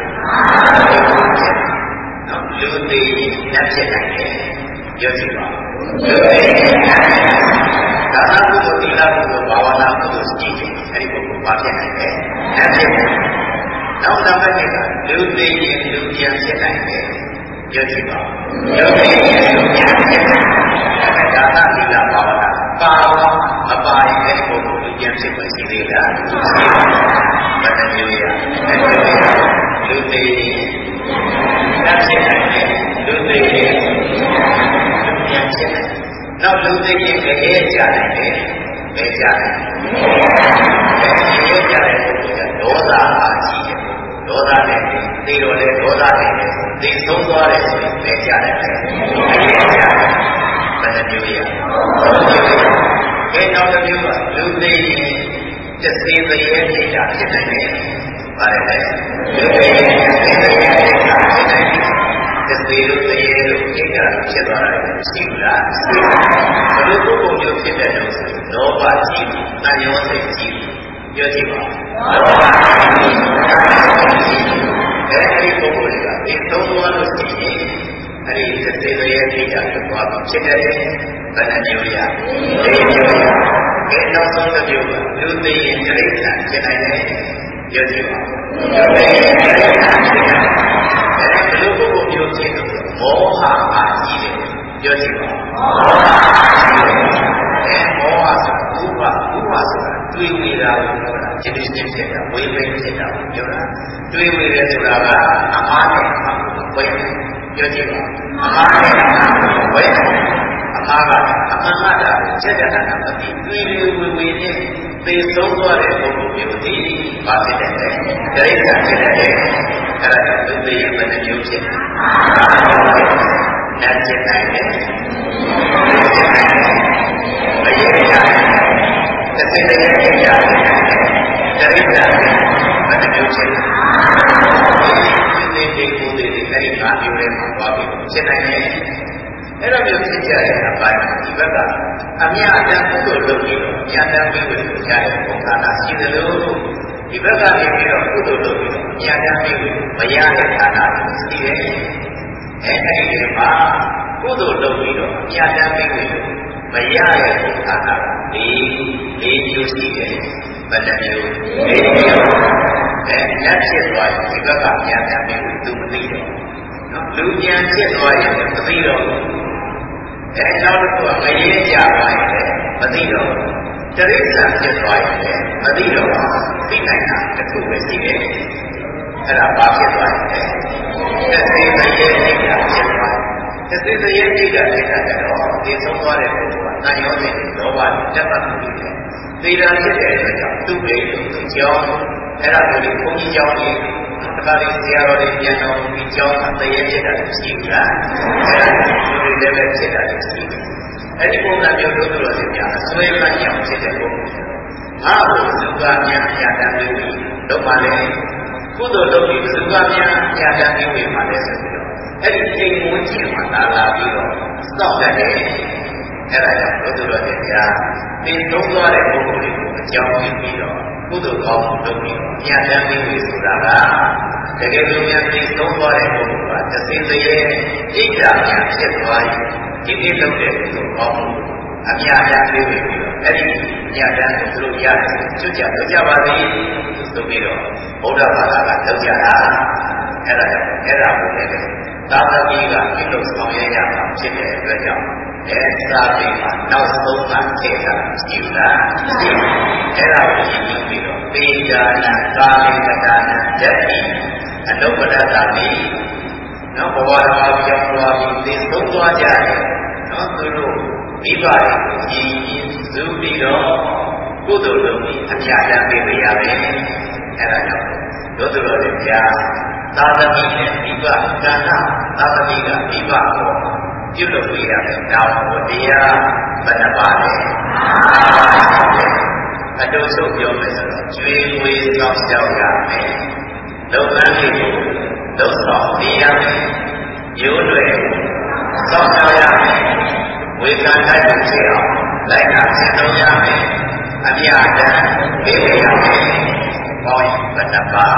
လူသေးနဲ့ဖြစ်နိုင်တယ်ပြောကြည့်ပါလူသေးဒါနကုသိုလ်သီလကုသိုလ်ဘာဝနာကုသိုလ်ရှိတယ်အဲ့ဒီပုဂ္ဂိုလ်ဘာဖြစ်နိုင်လဲနဲ့ဖြစ်တယ်နောက်တစ်ပတ်ကလူသေးရင်လူပြန်ဖြစ်နိုင်တယ်ပြောကြည့်ပါလူသေးရင်လူပြန်ဖြစ်နိုင်တယ်ဒါနသီလဘာဝနာပါမပါရင်အဲ့ဒီပုဂ္ဂိုလ်လူပြန်ဖြစ်မယ်ရှိသေးလားဘယ်နှမျိုးရလူသေးနဲ့ဖြစ်နိုင်တယ်လူသေးရင်ပြန်ဖြစ်တယ်နောက်လူသေးရင်ရဲကြနိုင်တယ်ပဲကြနိုင်တယ်ရဲကြတဲ့ပုဂ္ဂိုလ်ကဒေါသအားကြီးတယ်ဒေါသနဲ့သိတော်တဲ့ဒေါသနဲ့သိဆုံးသွားတယ်ဆိုရင်ပဲကြနိုင်တယ်အရဲကြတယ်ဘယ်နှမျိုးရကဲနောက်တစ်မျိုးကလူသေးရင်တစေတရေနေတာဖြစ်နိုင်တယ်ပါတယ်လေလူသေးရင်တစေတရေနေတာဖြစ်နိုင်တယ်တစေလို့တရေလို့နေတာဖြစ်သွားတယ်ရှိဘူးလားဘယ်လိုပုဂ္ဂိုလ်မျိုးဖြစ်တဲ့လို့ဆိုလောဘကြီးတန်ရောစိတ်ကြီးပြောကြည့်ပါလောဘကြီးအဲဒီပုဂ္ဂိုလ်ကဒီသုံးသွားလို့ရှိရင်အဲဒီတစေတရေနေတာဖြစ်သွားပြီဖြစ်တယ်ဘယ်နှမျိုးရ၄မျိုးရဒီနောက်ဆုံးတစ်မျိုးကလူသိရင်တိရစ္ဆာန်ဖြစ်နိုင်တယ်ပြောကြည့်ပါလူသိရင်တိရစ္ဆာန်ဖြစ်နိုင်တယ်ဘယ်လိုပုဂ္ဂိုလ်မျိုးဖြစ်လို့မောဟအားကြီးတယ်ပြောကြည့်ပါမောဟဆိုတာဥပဆိုတာတွေးနေတာကိုပြောတာจิตချင်းဖြစ်တာဝိပင်းဖြစ်တာကိုပြောတာတွေးဝေတယ်ဆိုတာကအမှားနဲ့အမှားကိုဝိပင်းပြောကြည့်ပါအမှားနဲ့အမှားကိုဝိပင်းအမှားကအမှန်မှန်တာချက်ချက်တာမသိတွေးဝေနဲ့သေဆုံးသွားတဲ့ပုဂ္ဂိုလ်မျိုးဒီဘာဖြစ်တယ်လဲတိရစ္ဆာန်ဖြစ်တယ်အဲ့ဒါကလူသေးဘယ်နှမျိုးဖြစ်လဲနတ်ဖြစ်နိုင်တယ်မရရတစ်စိတ်တည်းဖြစ်ရတယ်တိရစ္ဆာန်ဘယ်နှမျိုးဖြစ်လဲဒီကိုယ်တွေအဲ့ဒီ၅မျိုးထဲမှာသွားပြီးဖြစ်နိုင်တယ်အဲ့လိုမျိုးဖြစ်ကြတဲ့အပိုင်းဒီဘက်ကအမြတ်တမ်းကုသိုလ်လုပ်ပြီးတော့ဉာဏ်တမ်းပြီးလို့ကြားတဲ့ဘုရားနာရှိသလိုဒီဘက်ကနေပြီးတော့ကုသိုလ်လုပ်ပြီးတော့ဉာဏ်တမ်းပြီးလို့မရတဲ့ဌာနရှိတယ်အဲ့ဒီမှာကုသိုလ်လုပ်ပြီးတော့ဉာဏ်တမ်းပြီးလို့မရတဲ့ဌာန၄မျိုးရှိတယ်ဘယ်နှမျိုး၄မျိုးလက်ဖြစ်သွားရင်ဒီဘက်ကဉာဏ်တမ်းပြီးလို့သူမသိတော့လူဉာဏ်ဖြစ်သွားရင်မသိတော့နောက်တစ်ခုကငရေကြသွားရင်မသိတော့တိရစ္ဆာန်ဖြစ်သွားရင်မသိတော့သိနိုင်တာတစ်ခုပဲရှိတယ်အဲ့ဒါဘာဖြစ်သွားလဲတသိသရေနေတာဖြစ်သွားတသိသရေနေတာဖြစ်တာကြတော့ဒီဆုံးသွားတဲ့ပုဂ္ဂိုလ်ကတန်ရောတဲ့လောဘနဲ့တက်ပတ်မှုတွေသေတာဖြစ်တဲ့အတွက်ကြောင့်သူ့ပဲသူ့ကြောင်းအဲ့ဒါကိုဘုန်းကြီးကြောင်းကြီးတခါလေးဆရာတော်တွေပြန်တော်ဒီကြောင်းသရေဖြစ်တာရှိဘူးလားအဲ့ဒါတွေလည်းဖြစ်တာရှိတယ်အဲ့ဒီပုံစံမျိုးတို့တို့လည်းညာအစွဲမှညောင်ဖြစ်တဲ့ပုံစံငါ့ကိုသုခများညာတမ်းပြီးတော့မှလည်းကုသိုလ်လုပ်ပြီးသုခများညာတမ်းပြီးမှလည်းဆိုပြီးတော့အဲ့ဒီအိမ်ဝင်ကြီးမှာလာပြီးတော့စောင့်တတ်တယ်အဲ့ဒါကြောင့်တို့တို့လည်းညာတင်သုံးသွားတဲ့ပုံစံတွေကိုအကြောင်းပြပြီးတော့ကုသိုလ်ကောင်းမှုလုပ်ပြီးညာတမ်းပြီးဆိုတာကတကယ်လို့များသိဆုံးသွားတဲ့ပုဂ္ဂိုလ်ကသတိသေးရဲ့ဣဒ္ဓာများဖြစ်သွားရင်ဒီနေ့လုပ်တဲ့ကုသိုလ်ကောင်းမှုအများအားဖြင့်ပြီးတော့အဲ့ဒီညာတမ်းကိုသူတို့ရတယ်ကျွတ်ကြလုပ်ကြပါသေးဆိုပြီးတော့ဘုရားဘာသာကလုပ်ကြတာအဲ့ဒါကြောင့်အဲ့ဒါကိုလည်းသာသမီကပြုလုပ်ဆောင်ရရမှာဖြစ်တဲ့အတွက်ကြောင့်စာပေမှာနောက်ဆုံးကထည့်တာရှိလားရှိအဲ့ဒါကိုကြည့်ပြီးတော့ပေဒါနာကာမိကတာနာဓာတိအနုပဒတာတိနော်ဘဝတော်ပြောင်းသွားပြီးသိဆုံးသွားကြတယ်နော်သူတို့မိဘတွေကိုကြည်စုပြီးတော့ကုသိုလ်လုပ်ပြီးအမြတ်တမ်းပေးရမယ်အဲ့ဒါကြောင့်တို့တို့တွေကြာသာသမီနဲ့ဒီကကဏ္ဍသာသမီကမိဘကိုပြုလုပ်ပေးရမယ်။နောက်ဝတရားဘယ်နှပါလဲ။အတူဆုံးပြောမယ်ဆိုတော့ကျွေးမွေးဆောင်ရှောက်ရမယ်။လုပ်ငန်းတွေကိုလုပ်ဆောင်ပေးရမယ်။ရိုးတွေဆောင်ရှောက်ရမယ်။ဝေခံတိုက်မှုဖြစ်အောင်လိုက်နာကျင့်သုံးရမယ်။အမြတ်တမ်းပေးရမယ်။ဘောင်းဘယ်နှပါ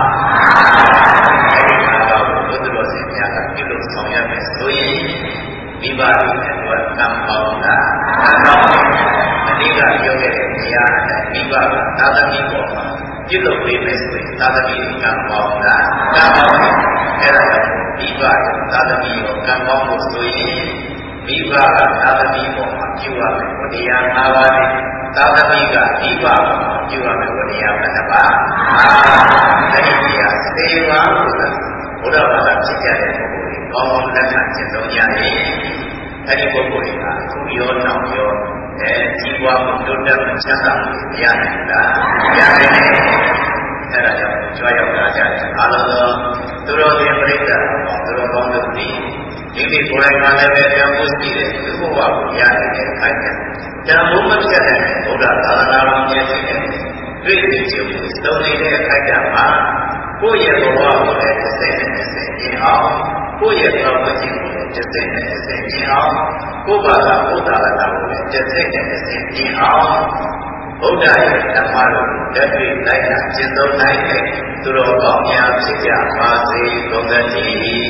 ဘုဒ္ဓတော်ရှင်များကပြုလုပ်ဆောင်ရမယ်ဆိုရင်မိဘတွေအတွက်ကံပေါင်းတာကံပေါင်းအနည်းကပြောခဲ့တဲ့တရားအတိုင်းမိဘကသာသမီပေါ်မှာပြုလုပ်ပေးမယ်ဆိုရင်သာသမီကံပေါင်းတာကံပေါင်းအဲ့ဒါကြောင့်မိဘသာသမီရောကံပေါင်းလို့ဆိုရင်မိဘကသာသမီပေါ်မှာပြုရမယ်ဝတရား၅ပါးနဲ့သာသမီကမိဘပေါ်မှာပြုရမယ်ဝတရား၅ပါးအဲ့ဒီတရားစေဝါဆိုတာဘုရားဘာသာဖြစ်ကြတဲ့ပုဂ္ဂိုလ်တွေကောင်းကောင်းလက်ခံကျင့်သုံးကြရင်အဲ့ဒီပုဂ္ဂိုလ်တွေကသူရောနောက်ရောကြီးပွားမှုတိုးတက်မှုချမ်းသာမှုမရနိုင်လားရနိုင်တယ်အဲ့ဒါကြောင့်ကြွားရောက်လာကြတယ်အားလုံးသောသူတော်ရှင်ပြိဿသူတော်ကောင်းတို့ဒီကိုယ်တိုင်ကလည်းပဲတန်ဖိုးရှိတဲ့သူ့ဘဝကိုရနိုင်တဲ့ခိုင်တဲ့တန်ဖိုးမဖြစ်တဲ့ဘုရားသာသနာတော်မြတ်ရှိတဲ့တွေ့ကြုံမှုသုံးနေတဲ့ခိုင်တဲ့မှာကိုယ့်ရဲ့ဘဝကိုလည်းတစ်ဆင့်နဲ့တစ်ဆင့်ကျင့်အောင်ကိုယ့်ရဲ့ဘဝကိုလည်းတစ်ဆင့်နဲ့တစ်ဆင့်ကျင့်အောင်ကိုယ့်ဘာသာဘုရားလာတာကိုလည်းတစ်ဆင့်နဲ့တစ်ဆင့်ကျင့်အောင်ဘုရားရဲ့ဓမ္မတော်လက်တွေ့လိုက်တာကျင့်သုံးနိုင်တဲ့သူတော်ကောင်းများဖြစ်ကြပါစေကုန်သတ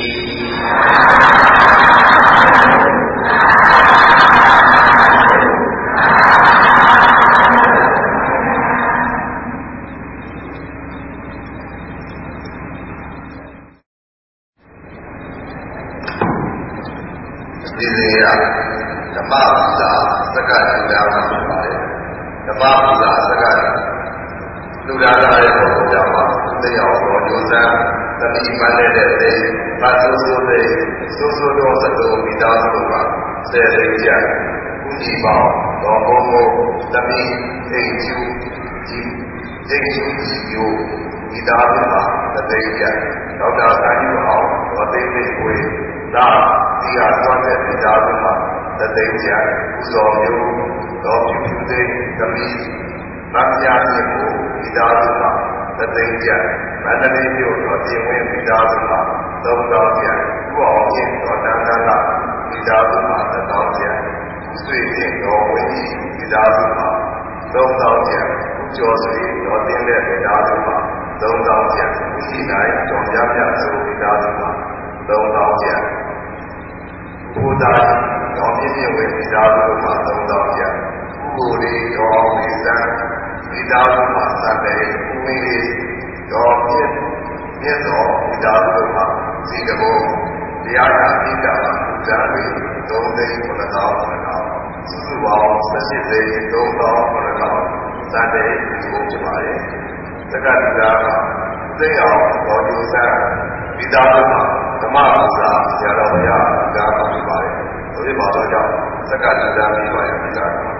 ည်းဒီစေရဓမ္မပူဇာစက္ကန့်လူသားမှာဖြစ်ပါတယ်ဓမ္မပူဇာစက္ကန့်လူသားလာတဲ့ဘုရားမှာသိအောင်တော်ကြိုးစားသတိမှန်တဲ့သိမဆိုးဆိုးတဲ့ဆိုးဆိုးတော့သတော်မိသားစုကဆယ်သိကြကုညီပေါင်းတော်ဘုံဘုံသတိအိမ်ကျူကြီးအိမ်ကျူကြီးယိုမိသားစုမှာသတိကြဒေါက်တာစာယူအောင်တော်သိသိကိုသာဒီဟာသွားတဲ့မိသားစုမှာသတိကြဥစောမျိုးတော်ပြုပြုသိသမီးမပြားခြင်းကိုမိသားစုမှာသတိကြမန္တလေးမြို့တော်ပြင်ဝင်မိသားစုမှာသုံးတော်ကြဥအောင်ချင်းတော်တန်းတန်းကမိသားစုမှာသတော်ကြဆွေချင်းတော်ဝင်းကြီးမိသားစုမှာသုံးတော်ကြကျော်စွေတော်တင်းတဲ့မိသားစုမှာသုံးတော်ကြရှိနိုင်ကြောင့်ကြပြဆိုမိသားစုမှာသုံးတော်ကြဘုရားတော်ပြည့်ပြည့်ဝမိသားစုမှာသုံးတော်ကြဥပ္ပိုလ်လေးတော်ဝိသံမိသားစုမှာသတ်တယ်ဥမင်းလေးတော်ပြည့်ပြည့်တော်မိသားစုမှာစီတဘောတရားနာဣဒ္ဓမှာဇာတိ3သိန်း9,000စုစုပေါင်း18သိန်း3,000ဇာတိဒီလိုဖြစ်ပါတယ်သက္ကတိကသိအောင်တော်ကြိုးစားမိသားစုမှာဓမ္မပူဇာဆရာတော်ဘုရားဒါမှဖြစ်ပါတယ်ဒါဖြစ်ပါတော့ကြောင့်သက္ကတိကပြီးပါရဲ့မိသားစု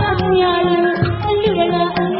Hallelujah.